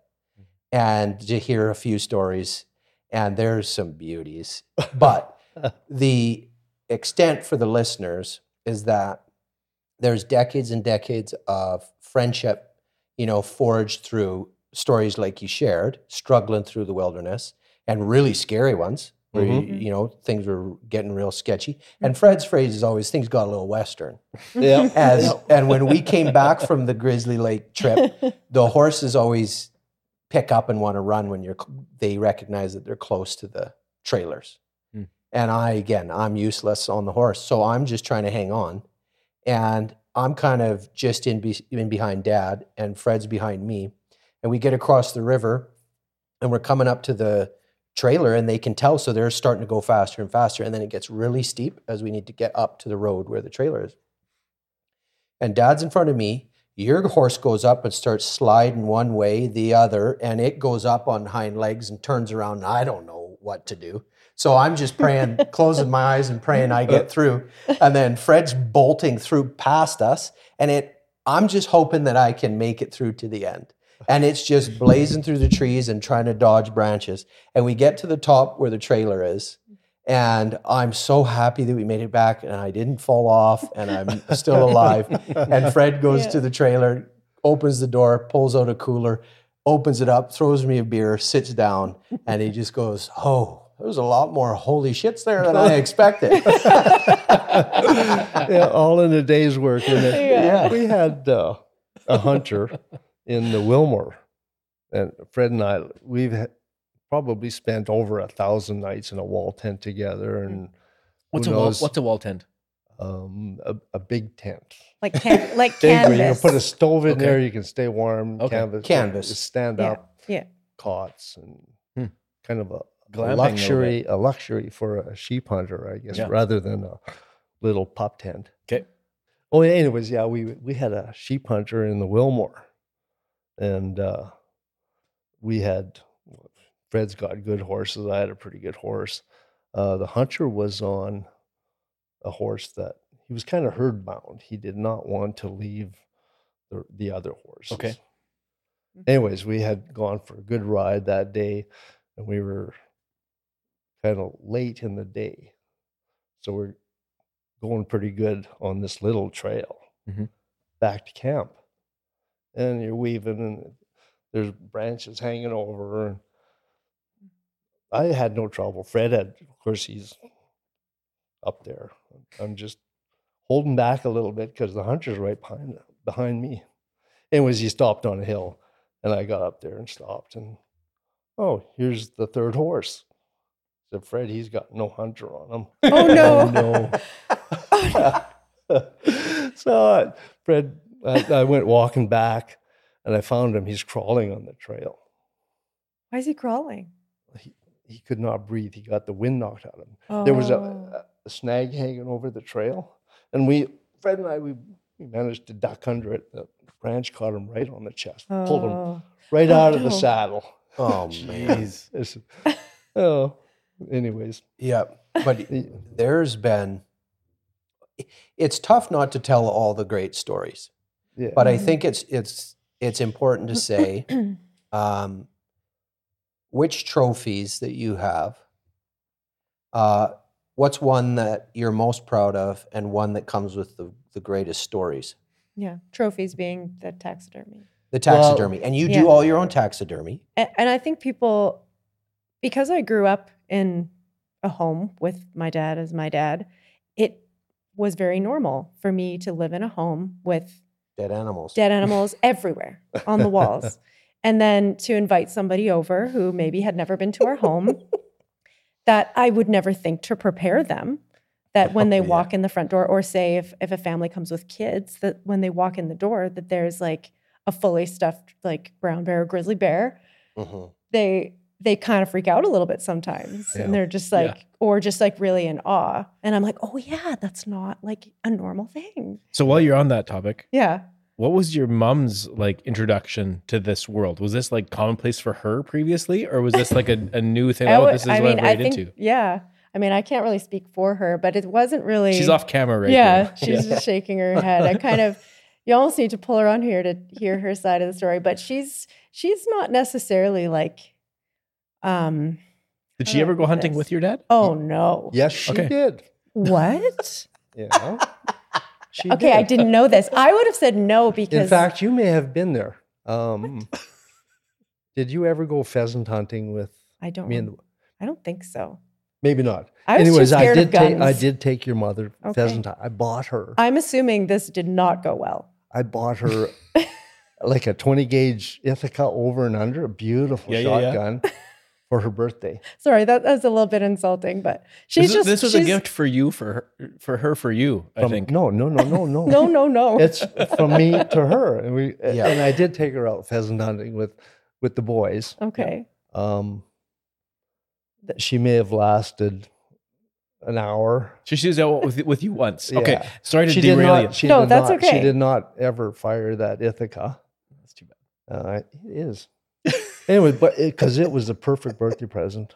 and to hear a few stories. And there's some beauties. But the extent for the listeners is that there's decades and decades of friendship, you know, forged through stories like you shared, struggling through the wilderness, and really scary ones where, Mhm. you, you know, things were getting real sketchy. And Fred's phrase is always, "Things got a little Western." Yeah. As And when we came back from the Grizzly Lake trip, the horses always pick up and want to run when you're they recognize that they're close to the trailers. Hmm. And I again, I'm useless on the horse, so I'm just trying to hang on. And I'm kind of just in, be, in behind Dad, and Fred's behind me. And we get across the river, and we're coming up to the trailer, and they can tell, so they're starting to go faster and faster. And then it gets really steep as we need to get up to the road where the trailer is. And Dad's in front of me. Your horse goes up and starts sliding one way, the other, and it goes up on hind legs and turns around. And I don't know what to do. So I'm just praying, closing my eyes and praying I get through. And then Fred's bolting through past us. And it, I'm just hoping that I can make it through to the end. And it's just blazing through the trees and trying to dodge branches. And we get to the top where the trailer is. And I'm so happy that we made it back and I didn't fall off and I'm still alive. And Fred goes Yeah. to the trailer, opens the door, pulls out a cooler, opens it up, throws me a beer, sits down, and he just goes, oh, there's a lot more holy shits there than I expected. Yeah, all in a day's work. And it, Yeah. we had uh, a hunter in the Wilmore, and Fred and I, we've had, probably spent over a thousand nights in a wall tent together. And What's who a wall, knows, what's a wall tent? um, a, a big tent. Like can, like Big where you can canvas. put a stove in Okay. there, you can stay warm. Okay. Canvas, Canvas. stand yeah. up Yeah. cots, and Hmm. kind of a, Glamping a a little luxury, a luxury for a sheep hunter, I guess, Yeah. rather than a little pup tent. Okay. Oh, anyways, yeah, we we had a sheep hunter in the Wilmore, and uh, we had Fred's got good horses. I had a pretty good horse. Uh, the hunter was on a horse that he was kind of herd bound. He did not want to leave the the other horses. Okay. Anyways, we had gone for a good ride that day, and we were kind of late in the day, so we're going pretty good on this little trail Mhm. back to camp. And you're weaving, and there's branches hanging over. And I had no trouble. Fred had, of course, he's up there. I'm just holding back a little bit because the hunter's right behind behind me. Anyways, he stopped on a hill, and I got up there and stopped. And oh, here's the third horse. I said, Fred, he's got no hunter on him. Oh, no. no. So uh, Fred, I, I went walking back, and I found him. He's crawling on the trail. Why is he crawling? He, he could not breathe. He got the wind knocked out of him. There was a, Oh. a snag hanging over the trail, and we, Fred and I, we, we managed to duck under it. The branch caught him right on the chest, pulled him Oh. right Oh, out of the no. saddle. Oh, man. It's- oh, anyways, Yeah. But y- there's been, it's tough not to tell all the great stories. yeah. But I Mhm. think it's it's it's important to say um, which trophies that you have. Uh, what's one that you're most proud of, and one that comes with the, the greatest stories? Yeah. Trophies being the taxidermy. The taxidermy, and you yeah. do all your own taxidermy. And, and I think people, because I grew up in a home with my dad as my dad, it was very normal for me to live in a home with Dead animals. dead animals everywhere on the walls. And then to invite somebody over who maybe had never been to our home, that I would never think to prepare them, that when they Oh, yeah. walk in the front door, or say if, if a family comes with kids, that when they walk in the door, that there's like a fully stuffed like brown bear or grizzly bear, Mhm. they they kind of freak out a little bit sometimes. Yeah. And they're just Yeah. like, or just like really in awe. And I'm like, oh yeah, that's not like a normal thing. So while you're on that topic, Yeah. what was your mom's like introduction to this world? Was this like commonplace for her previously, or was this like a, a new thing? I Oh, would- this is I what mean, I'm I right think, into. yeah. I mean, I can't really speak for her, but it wasn't really. She's off camera right yeah, now. she's just shaking her head. I kind of, you almost need to pull her on here to hear her side of the story. But she's she's not necessarily like, um. Did how she do I ever go put hunting this? with your dad? Oh no! yes, she Okay. did. What? Yeah. She Okay, I did. didn't know this. I would have said no because In fact, you may have been there. Um, did you ever go pheasant hunting with I don't. me? And I don't think so. maybe not. I was too Anyways, I scared of did take. I guns. did take your mother Okay. pheasant hunt. I bought her. I'm assuming this did not go well. I bought her like a twenty gauge Ithaca over and under, a beautiful Yeah, yeah, yeah. shotgun for her birthday. Sorry, that was a little bit insulting, but she's This, just this was a she's- gift for you, for her, for her, for you. I From- think. No, no, no, no, no. No, no, no. It's from me to her, and we Yeah. and I did take her out pheasant hunting with with the boys. Okay. Um, she may have lasted an hour. She she was out with, with you once. Okay, Yeah. sorry to She did derail not. you. She No, did that's not, okay. She did not ever fire that Ithaca. That's too bad. Uh, it is. Anyway, but because it, it was a perfect birthday present.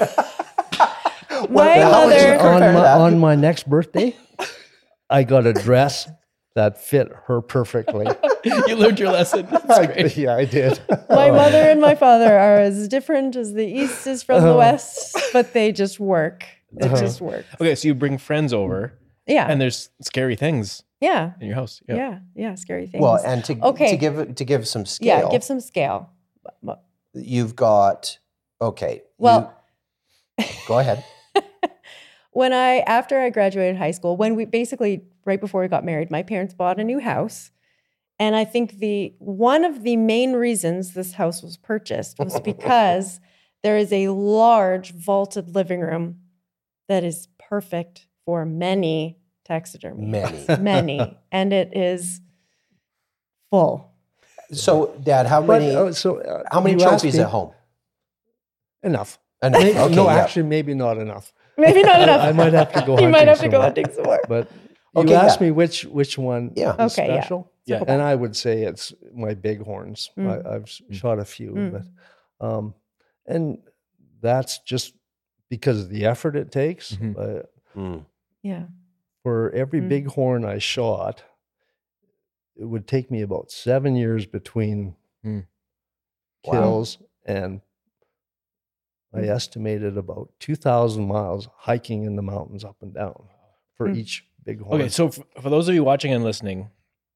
My how would you mother- compare on my, that? on my next birthday, I got a dress that fit her perfectly. You learned your lesson. That's great. Yeah, I did. My mother and my father are as different as the East is from Uh-huh. the West, but they just work. It just works. Okay, so you bring friends over, Yeah. and there's scary things yeah. in your house. Yeah. Yeah. Scary things. Well, and to Okay. to give to give some scale, yeah. Give some scale. Well, you've got okay. Well, you- go ahead. when I after I graduated high school, when we basically right before we got married, my parents bought a new house, and I think the one of the main reasons this house was purchased was because there is a large vaulted living room that is perfect for many taxidermy. Many. Many, and it is full. So, Dad, how But, many uh, so, uh, how many you asked trophies me- at home? Enough. Enough. Maybe- Okay, no, yeah. actually, maybe not enough. Maybe not enough. I might have to go You might hunting have to go some more. hunting some more. But you Okay, asked yeah. me which which one Yeah. is Okay, yeah. special. Yeah. And I would say it's my bighorns. Mm. I, I've s- shot a few, Mm. but um, and that's just because of the effort it takes. Mhm. Uh, Mm. Yeah. for every Mm. bighorn I shot, it would take me about seven years between Mm. Wow. kills, and I Mm. estimated about two thousand miles hiking in the mountains up and down for Mm. each bighorn. Okay, so f- for those of you watching and listening,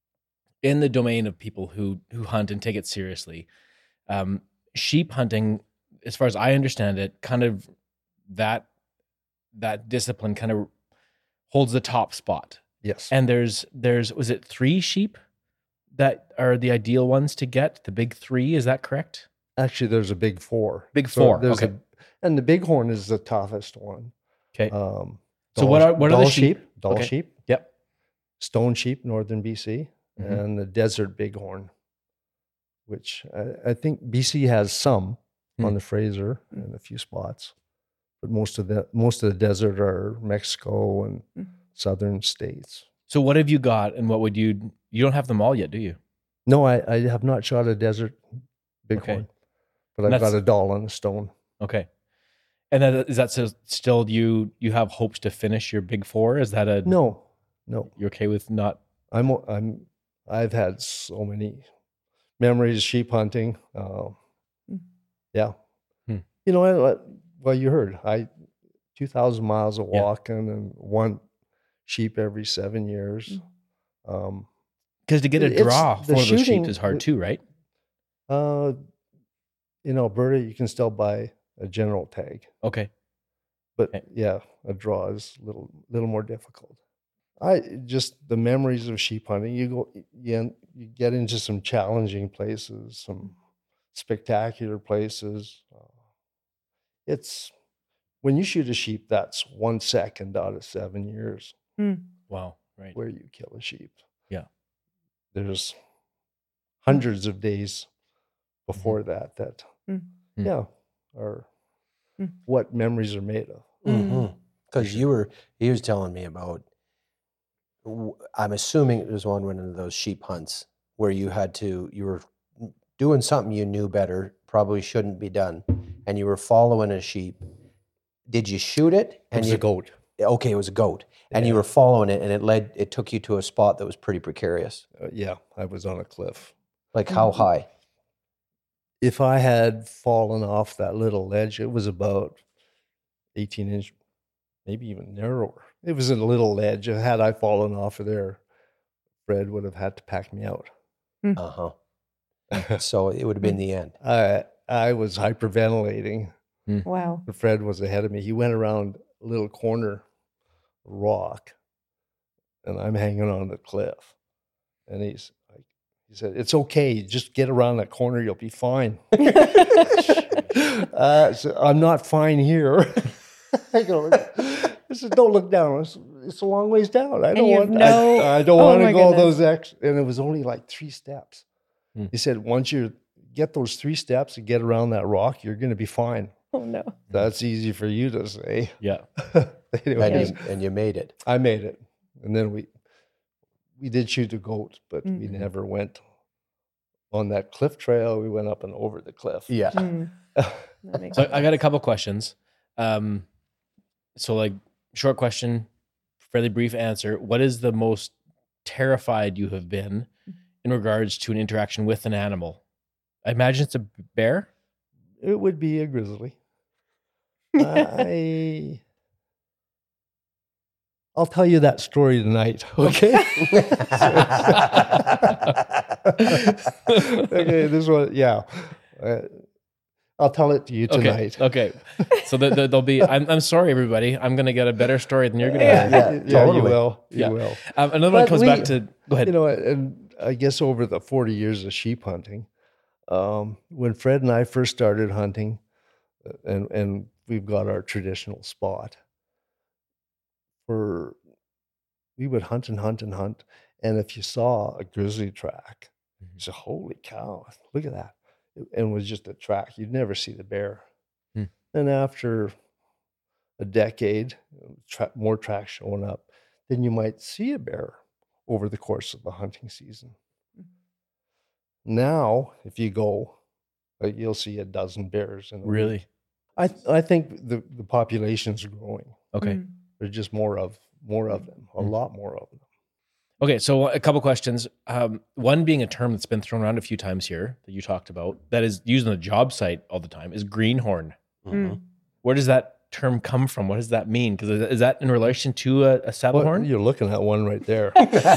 in the domain of people who who hunt and take it seriously, um, sheep hunting, as far as I understand it, kind of that that discipline kind of holds the top spot. yes. And there's there's was it three sheep that are the ideal ones to get? The big three, is that correct? Actually, there's a big four. Big four, there's okay. a, and the bighorn is the toughest one. Okay. Um, So what are- what are the Doll sheep? Doll Okay. sheep, Yep. stone sheep, northern B C, Mhm. and the desert bighorn, which I, I think B C has some Hmm. on the Fraser and a few spots, but most of the most of the desert are Mexico and Mhm. southern states. So what have you got, and what would you? You don't have them all yet, do you? No, I, I have not shot a desert bighorn, but And I've got that's- a doll and a stone. Okay. And then is that so still you you have hopes to finish your big four? Is that a No, no, You're okay with not? I'm I'm I've had so many memories sheep hunting. Uh, Mm. yeah, Hmm. you know, I, well, you heard I two thousand miles of Yeah. walking and one sheep every seven years. Mm. Um, Because to get a It's- draw the for those sheep shooting- is hard too, right? uh, in Alberta, you can still buy a general tag, Okay. but Okay. yeah, a draw is a little little more difficult. I just the memories of sheep hunting. You go, you, you get into some challenging places, some spectacular places. Uh, it's when you shoot a sheep, that's one second out of seven years Wow. Right. where you kill a sheep. Yeah. There's hundreds of days before that that, Mm. Mm. yeah, are Mm. what memories are made of. Mm. Because you were, he was telling me about. w- I'm assuming it was on one of those sheep hunts where you had to, you were doing something you knew better, probably shouldn't be done, and you were following a sheep. Did you shoot it? It And was you a goat. Okay, it was a goat, and you Yeah. were following it, and it led, it took you to a spot that was pretty precarious. Uh, yeah, I was on a cliff. Like how Mhm. high? If I had fallen off that little ledge, it was about eighteen inch, maybe even narrower. It was a little ledge. Had I fallen off of there, Fred would have had to pack me out. Uh huh. So it would have been the end. I I was hyperventilating. Wow. and Fred was ahead of me. He went around a little corner rock, and I'm hanging on the cliff. And he's like, He said, "It's okay. Just get around that corner. You'll be fine." uh, so I'm not fine here. I go, I said, "Don't look down. It's, it's a long ways down. I don't you want. have no- I, I don't Oh want to my go goodness. those X." And it was only like three steps. Hmm. He said, "Once you get those three steps and get around that rock, you're going to be fine." Oh no. That's easy for you to say. Yeah. Anyway, And you, and you made it. I made it, and then we we did shoot a goat, but we Mhm. never went on that cliff trail. We went up and over the cliff. Yeah. Mm, that makes So sense. I got a couple questions. Um, so like short question, fairly brief answer. What is the most terrified you have been in regards to an interaction with an animal? I imagine it's a bear. It would be a grizzly. I I'll tell you that story tonight, okay? Okay, this one, yeah. Uh, I'll tell it to you tonight. Okay. Okay. So the, the, there'll be. I'm. I'm sorry, everybody. I'm gonna get a better story than you're gonna. Yeah. Get. Yeah, Yeah, you totally. will. You Yeah. will. Um, another one But comes we- back to. Go ahead. You know, and I guess over the forty years of sheep hunting, um, when Fred and I first started hunting, uh, and and we've got our traditional spot, for we would hunt and hunt and hunt, and if you saw a grizzly track, you say, "Holy cow! Look at that!" And it was just a track. You'd never see the bear. Hmm. And after a decade, tra- more tracks showing up, then you might see a bear over the course of the hunting season. Now, if you go, like, you'll see a dozen bears. In a week. Really? I I think the the population's growing. Okay. Mm. There's just more of more of them, a Mm. lot more of them. Okay, so a couple questions. Um, one being a term that's been thrown around a few times here that you talked about that is used on the job site all the time is greenhorn. Mm. Where does that term come from? What does that mean? Because is that in relation to a, a saddle Well, horn? you're looking at one right there.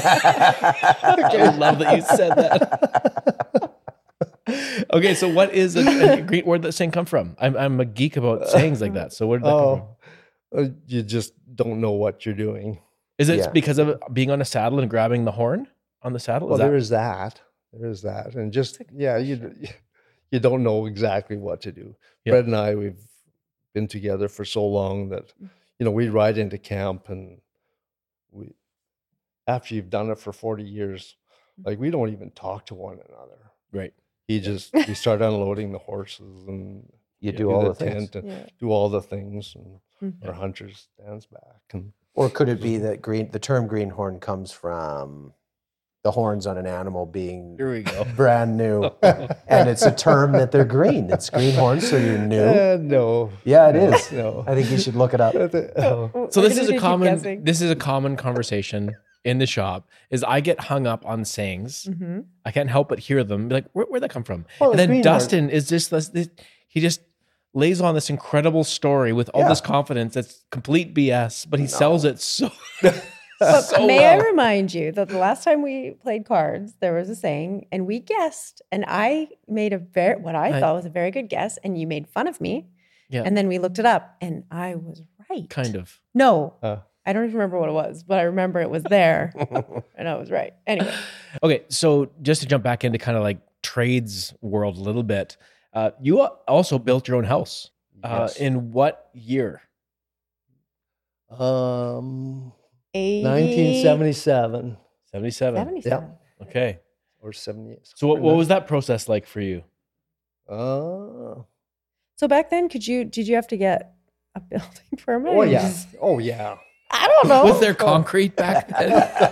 I love that you said that. Okay, so what is a, a green? Where did that saying come from? I'm I'm a geek about sayings like that. So where did that come from? Oh, uh, you just don't know what you're doing. Is it Yeah. because of being on a saddle and grabbing the horn on the saddle? Well, Is that- there is that. There is that, and just yeah, you you don't know exactly what to do. Yeah. Fred and I, we've been together for so long that you know we'd ride into camp, and we after you've done it for forty years, like we don't even talk to one another. right. He just we start unloading the horses and You do do all the things. tent and Yeah. do all the things, and Mhm. our hunter stands back and Or could it be that green? The term greenhorn comes from the horns on an animal being Here we go. brand new, and it's a term that they're green. It's greenhorns, so you're new. Uh, no, Yeah, it no, is. No, I think you should look it up. Oh, So we're this gonna is a keep common guessing. this is a common conversation in the shop. Is I get hung up on sayings. Mhm. I can't help but hear them. Be like, where where'd that come from? Well, and the then greenhorn- Dustin is just this, this- he just lays on this incredible story with all Yeah. this confidence. That's complete B S, but he sells it so. But so may I well. remind you that the last time we played cards, there was a saying, and we guessed, and I made a very what I I- thought was a very good guess, and you made fun of me. Yeah. And then we looked it up, and I was right. Kind of. No, Uh. I don't even remember what it was, but I remember it was there, and I was right. Anyway, Okay, so just to jump back into kind of like trades world a little bit, uh, you al- also built your own house. Uh, Yes. in what year? um, eighty nineteen seventy-seven seventy-seven. seventy-seven. Okay. or seventy-eight. So what, what was that process like for you? Uh, So back then, could you did you have to get a building permit? oh or you yeah, just- oh yeah. I don't know. Was there concrete back then?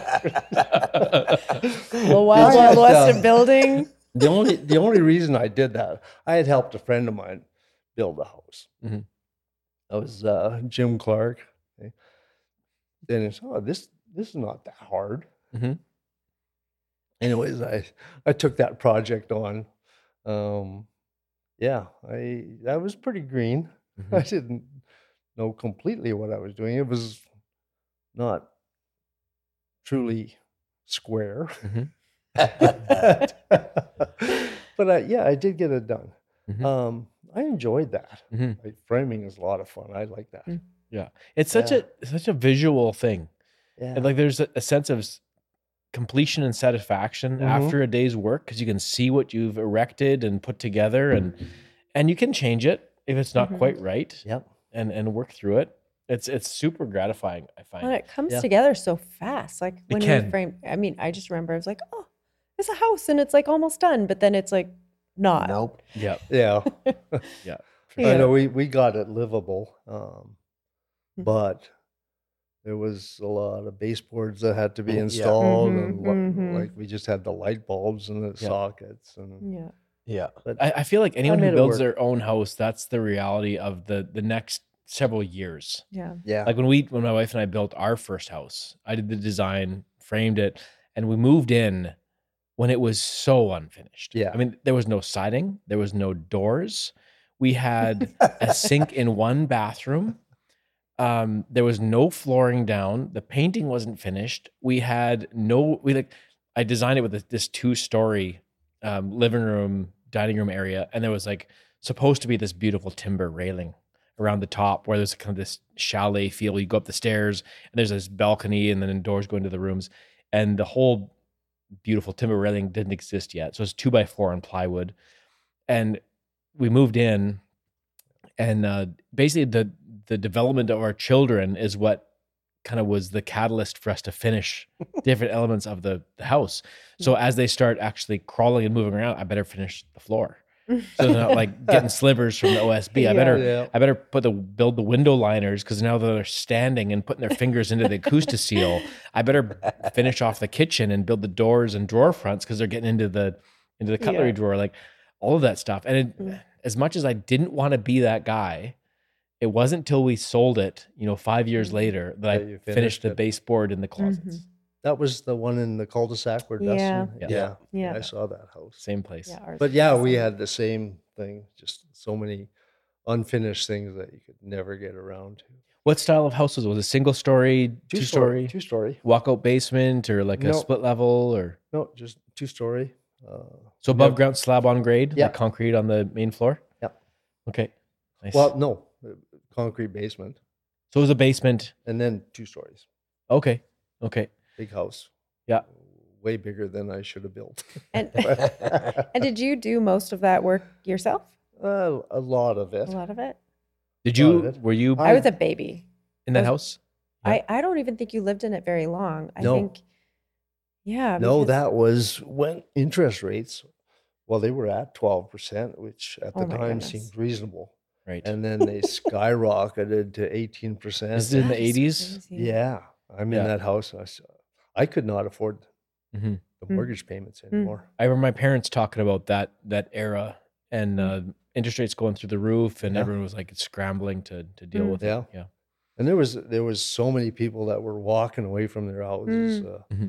the Wild I Wild had, Western uh, building? The only the only reason I did that, I had helped a friend of mine build a house. Mhm. That was uh, Jim Clark. Okay. Then it's oh this this is not that hard. Mhm. Anyways, I I took that project on. Um, yeah, I that was pretty green. I Mhm. didn't know completely what I was doing. It was not truly square. Mhm. But uh, yeah, I did get it done. Mhm. Um, I enjoyed that. Mhm. Like, framing is a lot of fun. I like that. Mm. It's such Yeah. a such a visual thing. Yeah. And like there's a, a sense of s- completion and satisfaction Mhm. after a day's work because you can see what you've erected and put together, and and you can change it if it's not Mhm. quite right, Yep. and and work through it. It's it's super gratifying, I Well, find. it comes Yeah. together so fast. Like when we can. frame, I mean, I just remember I was like, oh, it's a house and it's like almost done, but then it's like not. Nope. Yeah, Yeah. yeah. I Yeah. know we, we got it livable, um, Mhm. but there was a lot of baseboards that had to be Yeah. installed, Mhm, and li- mhm. like we just had the light bulbs and the Yeah. sockets, and Yeah. Yeah. but I, I feel like anyone who made it builds work. their own house, that's the reality of the the next several years. Yeah. yeah, Like when we when my wife and I built our first house, I did the design, framed it, and we moved in when it was so unfinished. Yeah. I mean, there was no siding, there was no doors. We had a sink in one bathroom. Um, there was no flooring down. The painting wasn't finished. We had no we like I designed it with this, this two-story um, living room, dining room area, and there was like supposed to be this beautiful timber railing around the top where there's kind of this chalet feel. You go up the stairs and there's this balcony and then doors go into the rooms. And the whole beautiful timber railing didn't exist yet. So it's two by four on plywood. And we moved in, and uh, basically the the development of our children is what kind of was the catalyst for us to finish different elements of the, the house. So as they start actually crawling and moving around, I better finish the floor. So they're not like getting slivers from the O S B. I Yeah. better Yeah. I better put the build the window liners because now that they're standing and putting their fingers into the Acoustiseal, I better finish off the kitchen and build the doors and drawer fronts because they're getting into the into the cutlery Yeah. drawer, like all of that stuff. And it, Mm. as much as I didn't want to be that guy, it wasn't until we sold it, you know, five years Mm. later that That I you finished finished the it. baseboard in the closets. Mhm. that was the one in the cul-de-sac where Yeah. Dustin. Yeah. Yeah. Yeah. I saw that house. Same place. Yeah. ours But was yeah, the we same. had the same thing. Just so many unfinished things that you could never get around to. What style of house was it? Was it single story, two story, Two story. walkout basement, or like a No. split level, or No, just two story. Uh, so above never- ground slab on grade, Yeah. like concrete on the main floor? Yep. Okay. Nice. Well, no, uh, concrete basement, so it was a basement. and then two stories. Okay. Okay. Big house. Yeah. Way bigger than I should have built. And and did you do most of that work yourself? Uh, a lot of it. A lot of it. Did Lot you, of it. were you I was a baby. in that was- house? I, I don't even think you lived in it very long. I No. think, yeah. No, because- that was when interest rates, well, they were at twelve percent, which at the Oh my time goodness. seemed reasonable. Right. And then they skyrocketed to eighteen percent. Is it in the That is eighties? crazy. Yeah. I'm Yeah. in that house. I, s- I could not afford Mhm. the Mm. mortgage payments anymore. I remember my parents talking about that that era and uh, interest rates going through the roof, and Yeah. everyone was like scrambling to to deal Mm. with Yeah. it. Yeah. And there was there was so many people that were walking away from their houses. Mm. Uh, Mhm.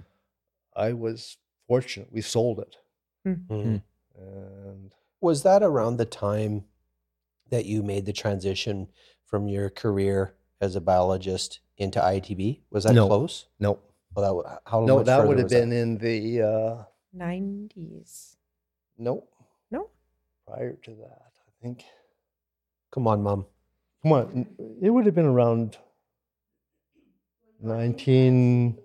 I was fortunate. We sold it. Mhm. And Was that around the time that you made the transition from your career as a biologist into I T B? Was that No. close? no, Well, that w- how no, much that further would have was been in the, uh, nineties. no, No? prior to that, I think. Come on, Mom. Come on, it would have been around nineteen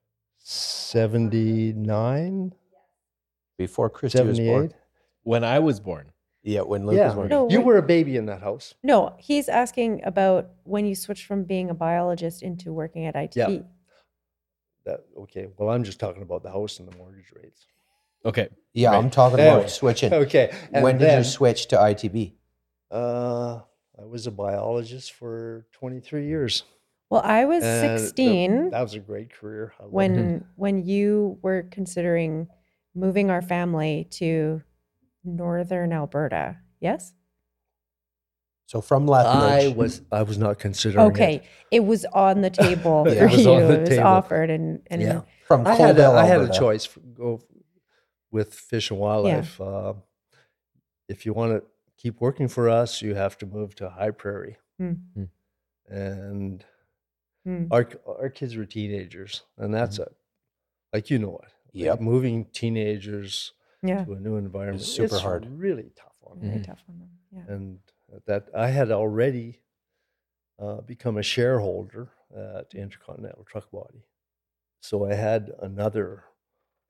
seventy-nine, Before Christy was born. seventy-eight. When I was born, Yeah, when Luke was Yeah, born. No, you wait. were a baby in that house. No, he's asking about when you switched from being a biologist into working at I T B. Yeah. That okay. Well, I'm just talking about the house and the mortgage rates. okay, Yeah, Right. I'm talking Anyway, about switching. Okay. and When did then, you switch to I T B? Uh, I was a biologist for twenty-three years. Well, I was and the- sixteen that was a great career. I loved it. when when you were considering moving our family to northern Alberta. Yes? So from I Lethbridge. was I was not considering Okay. it. It was on the table Yeah, for it was you. on the it was table. offered and and Yeah. from I had a, Colville, I had a Alberta. choice for, go with Fish and Wildlife. Uh, if you want to keep working for us, you have to move to High Prairie. Hmm. Hmm. And Hmm. our our kids were teenagers, and that's it. Like you know it. Like, Yep. moving teenagers Yeah. to a new environment It's super it's hard. really tough on them. Very Mhm. tough on them. Yeah. And at that I had already uh, become a shareholder at Intercontinental Truck Body, so I had another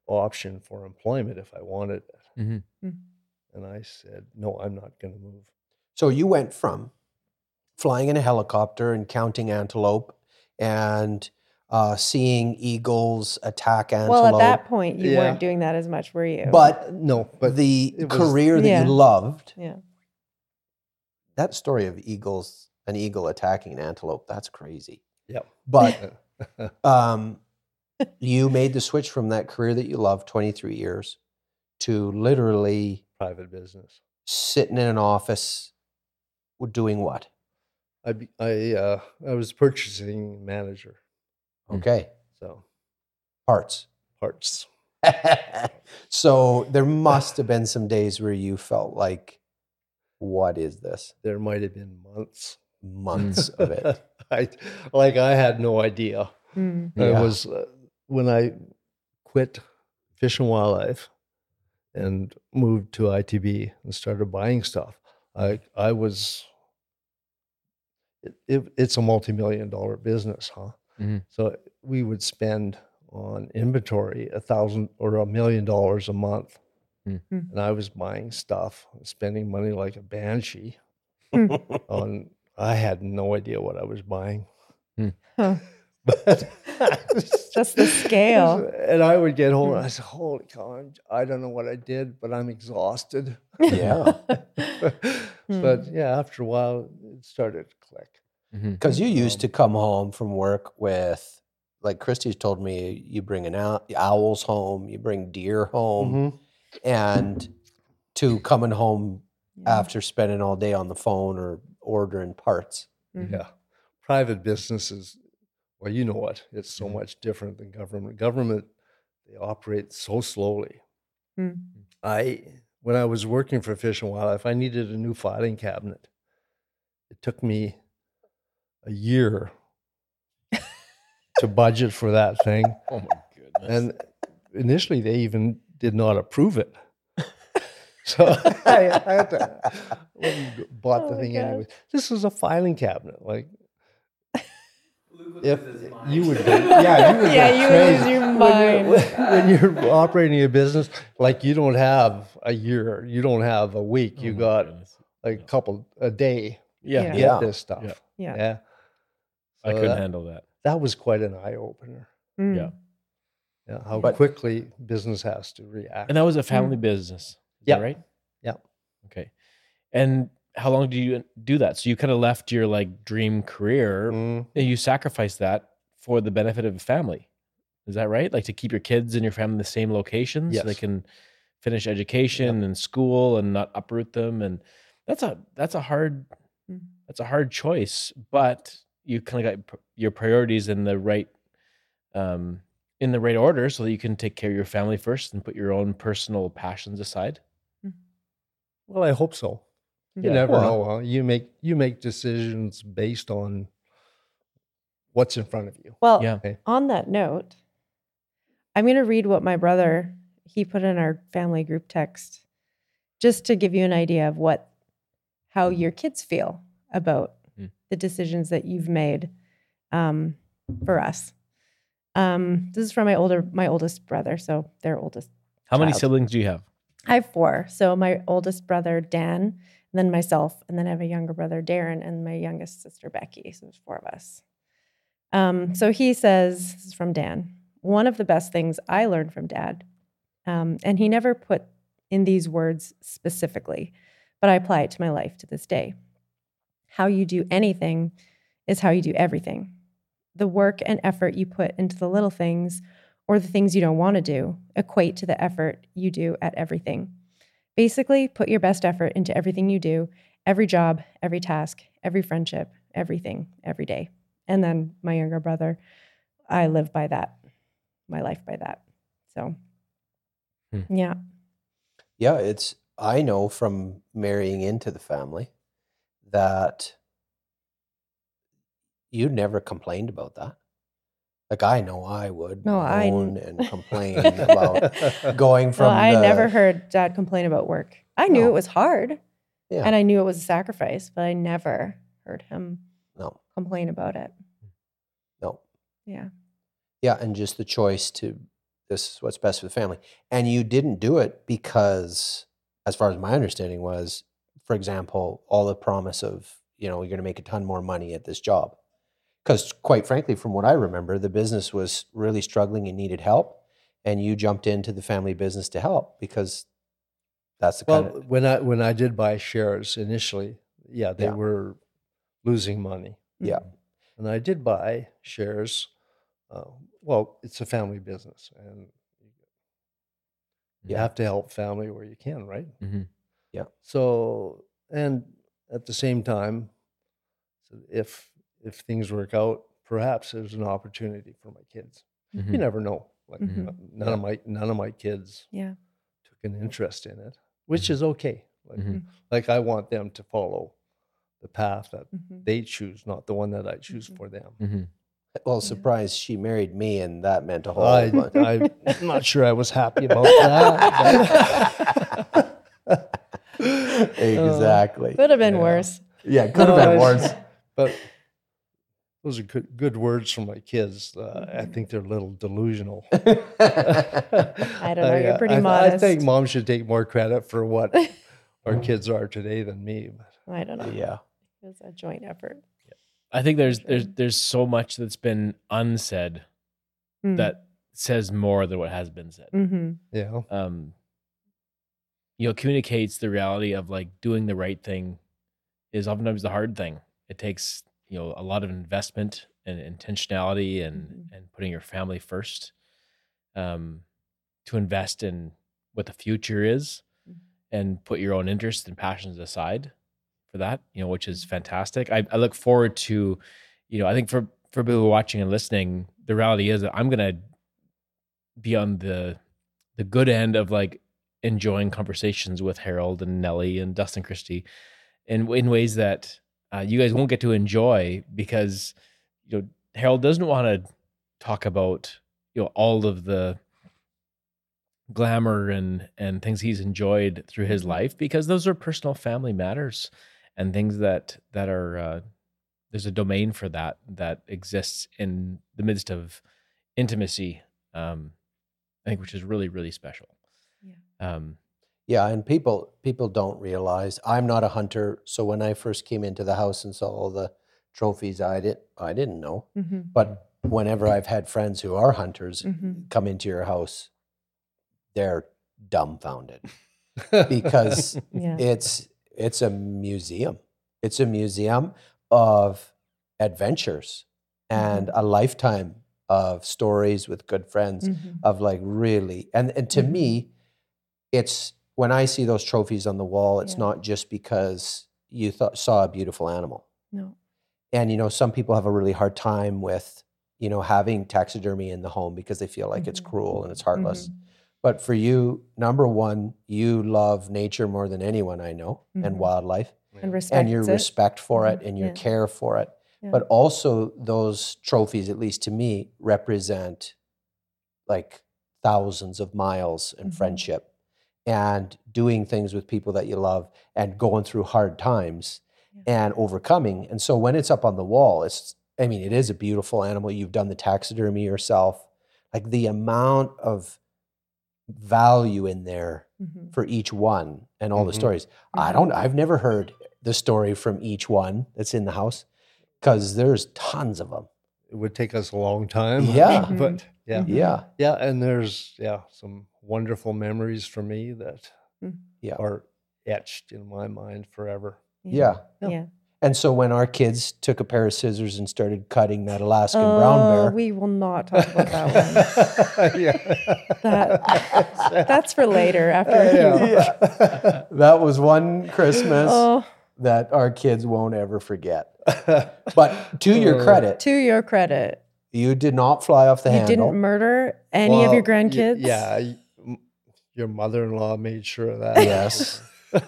option for employment if I wanted it. Mhm. And I said, no, I'm not going to move. So you went from flying in a helicopter and counting antelope and uh, seeing eagles attack antelope. Well, at that point, you Yeah. weren't doing that as much, were you? But No, but the it was- career that Yeah. you loved, yeah. that story of eagles, an eagle attacking an antelope, that's crazy. Yep. But um, you made the switch from that career that you loved, twenty-three years, to literally private business. sitting in an office doing what? I be- I uh, I was purchasing manager, Okay, so parts. parts. So there must have been some days where you felt like, what is this? There might have been months Months of it. I like I had no idea. Mm. It Yeah. was uh, when I quit Fish and Wildlife and moved to I T B and started buying stuff. I I was it, it, it's a multi-million dollar business, huh? Mhm. So we would spend on inventory a thousand or a million dollars a month, Mm. Mm. and I was buying stuff, spending money like a banshee. Mm. On I had no idea what I was buying. Huh. But Just the scale. And I would get home Mm. and I said, holy cow, I'm- I don't know what I did, but I'm exhausted. Yeah. But yeah, after a while, it started to click. Mhm. Because you used Um, to come home from work with, like Christy's told me, you bring an owl, owls home, you bring deer home, Mhm. and to coming home Yeah. after spending all day on the phone or ordering parts. Mhm. Yeah. Private businesses, well, you know what? It's so Mhm. much different than government. Government, they operate so slowly. Mm. I, when I was working for Fish and Wildlife, I needed a new filing cabinet. It took me a year to budget for that thing. Oh my goodness. And initially, they even did not approve it. So I, I had to when you bought Oh the my thing God. anyway. This is a filing cabinet. Like, if you would, go, yeah, you would Yeah, go you would crazy. lose your When mind. you're, when you're operating a business, like you don't have a year, you don't have a week, Oh you my got goodness. like a couple a day Yeah. Yeah. to Yeah. get this stuff. Yeah. Yeah. Yeah. I So couldn't that, handle that. that was quite an eye opener. Mm. Yeah. Yeah, how But- quickly business has to react. And that was a family business. Is Yeah. that right? Yeah. Okay. And how long do you do that? So you kind of left your like dream career Mm, and you sacrificed that for the benefit of the family. Is that right? Like to keep your kids and your family in the same location so they Yes. can finish education and school and not uproot them. And that's a that's a hard Mm. that's a hard choice, but you kind of got pr- your priorities in the right um in the right order so that you can take care of your family first and put your own personal passions aside. well, I hope so. You Yeah. never Well- know. Huh? You make you make decisions based on what's in front of you. Well, Yeah. Okay. on that note, I'm going to read what my brother he put in our family group text, just to give you an idea of what how your kids feel about Mm. the decisions that you've made um, for us. Um, this is from my older my oldest brother, so their oldest. How many Child. siblings do you have? I have four. So my oldest brother Dan, and then myself, and then I have a younger brother Darren, and my youngest sister Becky. So there's four of us. Um, so he says, this is from Dan, one of the best things I learned from Dad, um, and he never put in these words specifically, but I apply it to my life to this day. How you do anything is how you do everything. The work and effort you put into the little things or the things you don't want to do equate to the effort you do at everything. Basically, put your best effort into everything you do, every job, every task, every friendship, everything, every day. And then my younger brother, I live by that, my life by that. So, Hmm. yeah. Yeah, it's, I know from marrying into the family that you never complained about that. Like I know I would No, I- moan and complain about going from Well, I the, never heard Dad complain about work. I knew No. it was hard Yeah. and I knew it was a sacrifice, but I never heard him no, complain about it. no. Yeah. Yeah, and just the choice to this is what's best for the family. And you didn't do it because, as far as my understanding was, for example, all the promise of, you know, you're going to make a ton more money at this job. Because quite frankly, from what I remember, the business was really struggling and needed help. And you jumped into the family business to help because that's the Well, kind of, when I when I did buy shares initially, yeah, they Yeah. were losing money, yeah, and I did buy shares. Uh, well, it's a family business, and you Yeah. have to help family where you can, right? Mm-hmm. So, and at the same time, so if if things work out, perhaps there's an opportunity for my kids. Mm-hmm. You never know. Like Mhm. uh, none Yeah. of my none of my kids Yeah. took an interest in it, which Mhm. is okay. Like Mhm. like I want them to follow the path that Mhm. they choose, not the one that I choose Mhm. for them. Mm-hmm. well, Yeah. surprised she married me and that meant a whole I, bunch. I'm not sure I was happy about that. Exactly. Could have been Yeah. worse. Yeah, could have No, been it's- worse. But those are good, good words from my kids. Uh, I Mhm. think they're a little delusional. I don't know. You're uh, pretty I, modest. I think mom should take more credit for what our kids are today than me. But I don't know. Yeah. It was a joint effort. I think there's sure. there's there's so much that's been unsaid Mm. that says more than what has been said. Mm-hmm. yeah, Um, you know, communicates the reality of like doing the right thing is oftentimes the hard thing. It takes, you know, a lot of investment and intentionality and Mhm. and putting your family first, um, to invest in what the future is Mhm. and put your own interests and passions aside for that, you know, which is fantastic. I, I look forward to, you know, I think for, for people who are watching and listening, the reality is that I'm going to be on the, the good end of like enjoying conversations with Harold and Nellie and Dustin Christie in, in ways that uh, you guys won't get to enjoy because, you know, Harold doesn't want to talk about, you know, all of the glamour and and things he's enjoyed through his Mhm. life because those are personal family matters and things that that are uh, there's a domain for that that exists in the midst of intimacy, um I think, which is really really special. Yeah. um Yeah, and people people don't realize I'm not a hunter. So when I first came into the house and saw all the trophies, I did I didn't know. Mm-hmm. But whenever I've had friends who are hunters Mm-hmm. come into your house, they're dumbfounded because Yeah. it's it's a museum. It's a museum of adventures and a lifetime of stories with good friends Mhm. of like really and and to Mhm. me it's when I see those trophies on the wall, it's Yeah. not just because you thought saw a beautiful animal. No. And you know, some people have a really hard time with, you know, having taxidermy in the home because they feel like it's Mhm. cruel and it's heartless. Mhm. But for you, number one, you love nature more than anyone I know and Mhm. wildlife, And respect and your it. respect for it Mhm. and your Yeah. care for it. Yeah. But also those trophies, at least to me, represent like thousands of miles and Mhm. friendship and doing things with people that you love and going through hard times Yeah. and overcoming. And so when it's up on the wall, it's, I mean, it is a beautiful animal. You've done the taxidermy yourself. Like the amount of value in there Mhm. for each one and all the Mhm. stories. I don't, I've never heard the story from each one that's in the house because there's tons of them. it would take us a long time. Yeah. but yeah, Mhm. Yeah. yeah, and there's yeah some wonderful memories for me that Mhm. Yeah. are etched in my mind forever. Yeah. Yeah. Yeah. And so when our kids took a pair of scissors and started cutting that Alaskan Oh, brown bear, we will not talk about that one. yeah, That that's for later after Yeah. you. yeah, that was one Christmas Oh, that our kids won't ever forget. But to your Uh, credit, to your credit, you did not fly off the you handle. didn't murder any of your Well, y- grandkids. yeah, y- m- your mother-in-law made sure of that. Yes.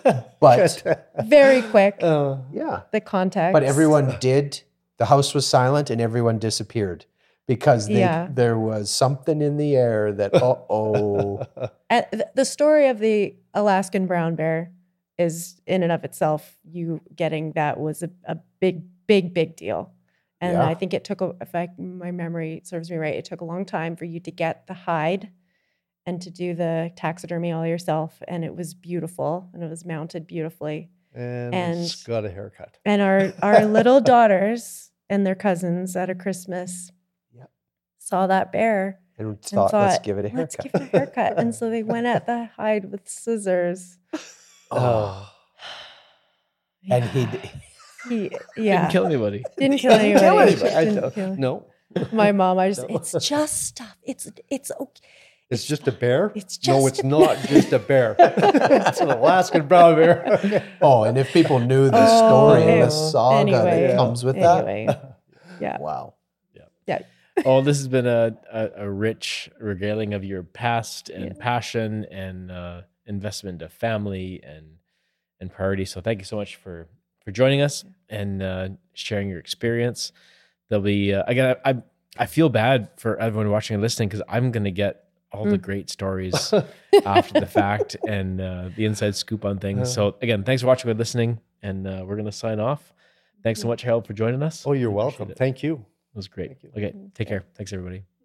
But Very quick. uh, yeah, The context. but everyone did. The house was silent and everyone disappeared because they, Yeah. there was something in the air that, uh-oh. And th- the story of the Alaskan brown bear is in and of itself, you getting that was a, a big, big, big deal. And Yeah. I think it took, a, if I, my memory serves me right, it took a long time for you to get the hide and to do the taxidermy all yourself. And it was beautiful, and it was mounted beautifully. And, And- it's got a haircut. And our, our little daughters and their cousins at a Christmas Yep. saw that bear And and thought, thought, let's give it a let's haircut. give it a haircut. And so they went at the hide with scissors. Oh. And he, d- He, yeah. Didn't kill anybody. Didn't kill anybody. kill anybody. I Didn't don't- kill- no, My mom, I just, No. it's just stuff. It's, it's okay. it's just a bear. It's no, just it's a not just a bear. It's an Alaskan brown bear. oh, and if people knew the Oh, story and ew. the saga Anyway. that comes with Anyway. that, Yeah. wow. Yeah. Oh, this has been a, a, a rich regaling of your past and Yeah. passion and uh, investment of family and and priority. So thank you so much for for joining us and uh, sharing your experience. There'll be uh, again. I, I I feel bad for everyone watching and listening because I'm gonna get all the Mm. great stories after the fact and uh, the inside scoop on things. So again, thanks for watching and listening, and uh, we're gonna sign off. Thanks so much, Harold, for joining us. Oh, you're Appreciate welcome. it. Thank you. It was great. Thank you. Okay, take care. Thanks, everybody.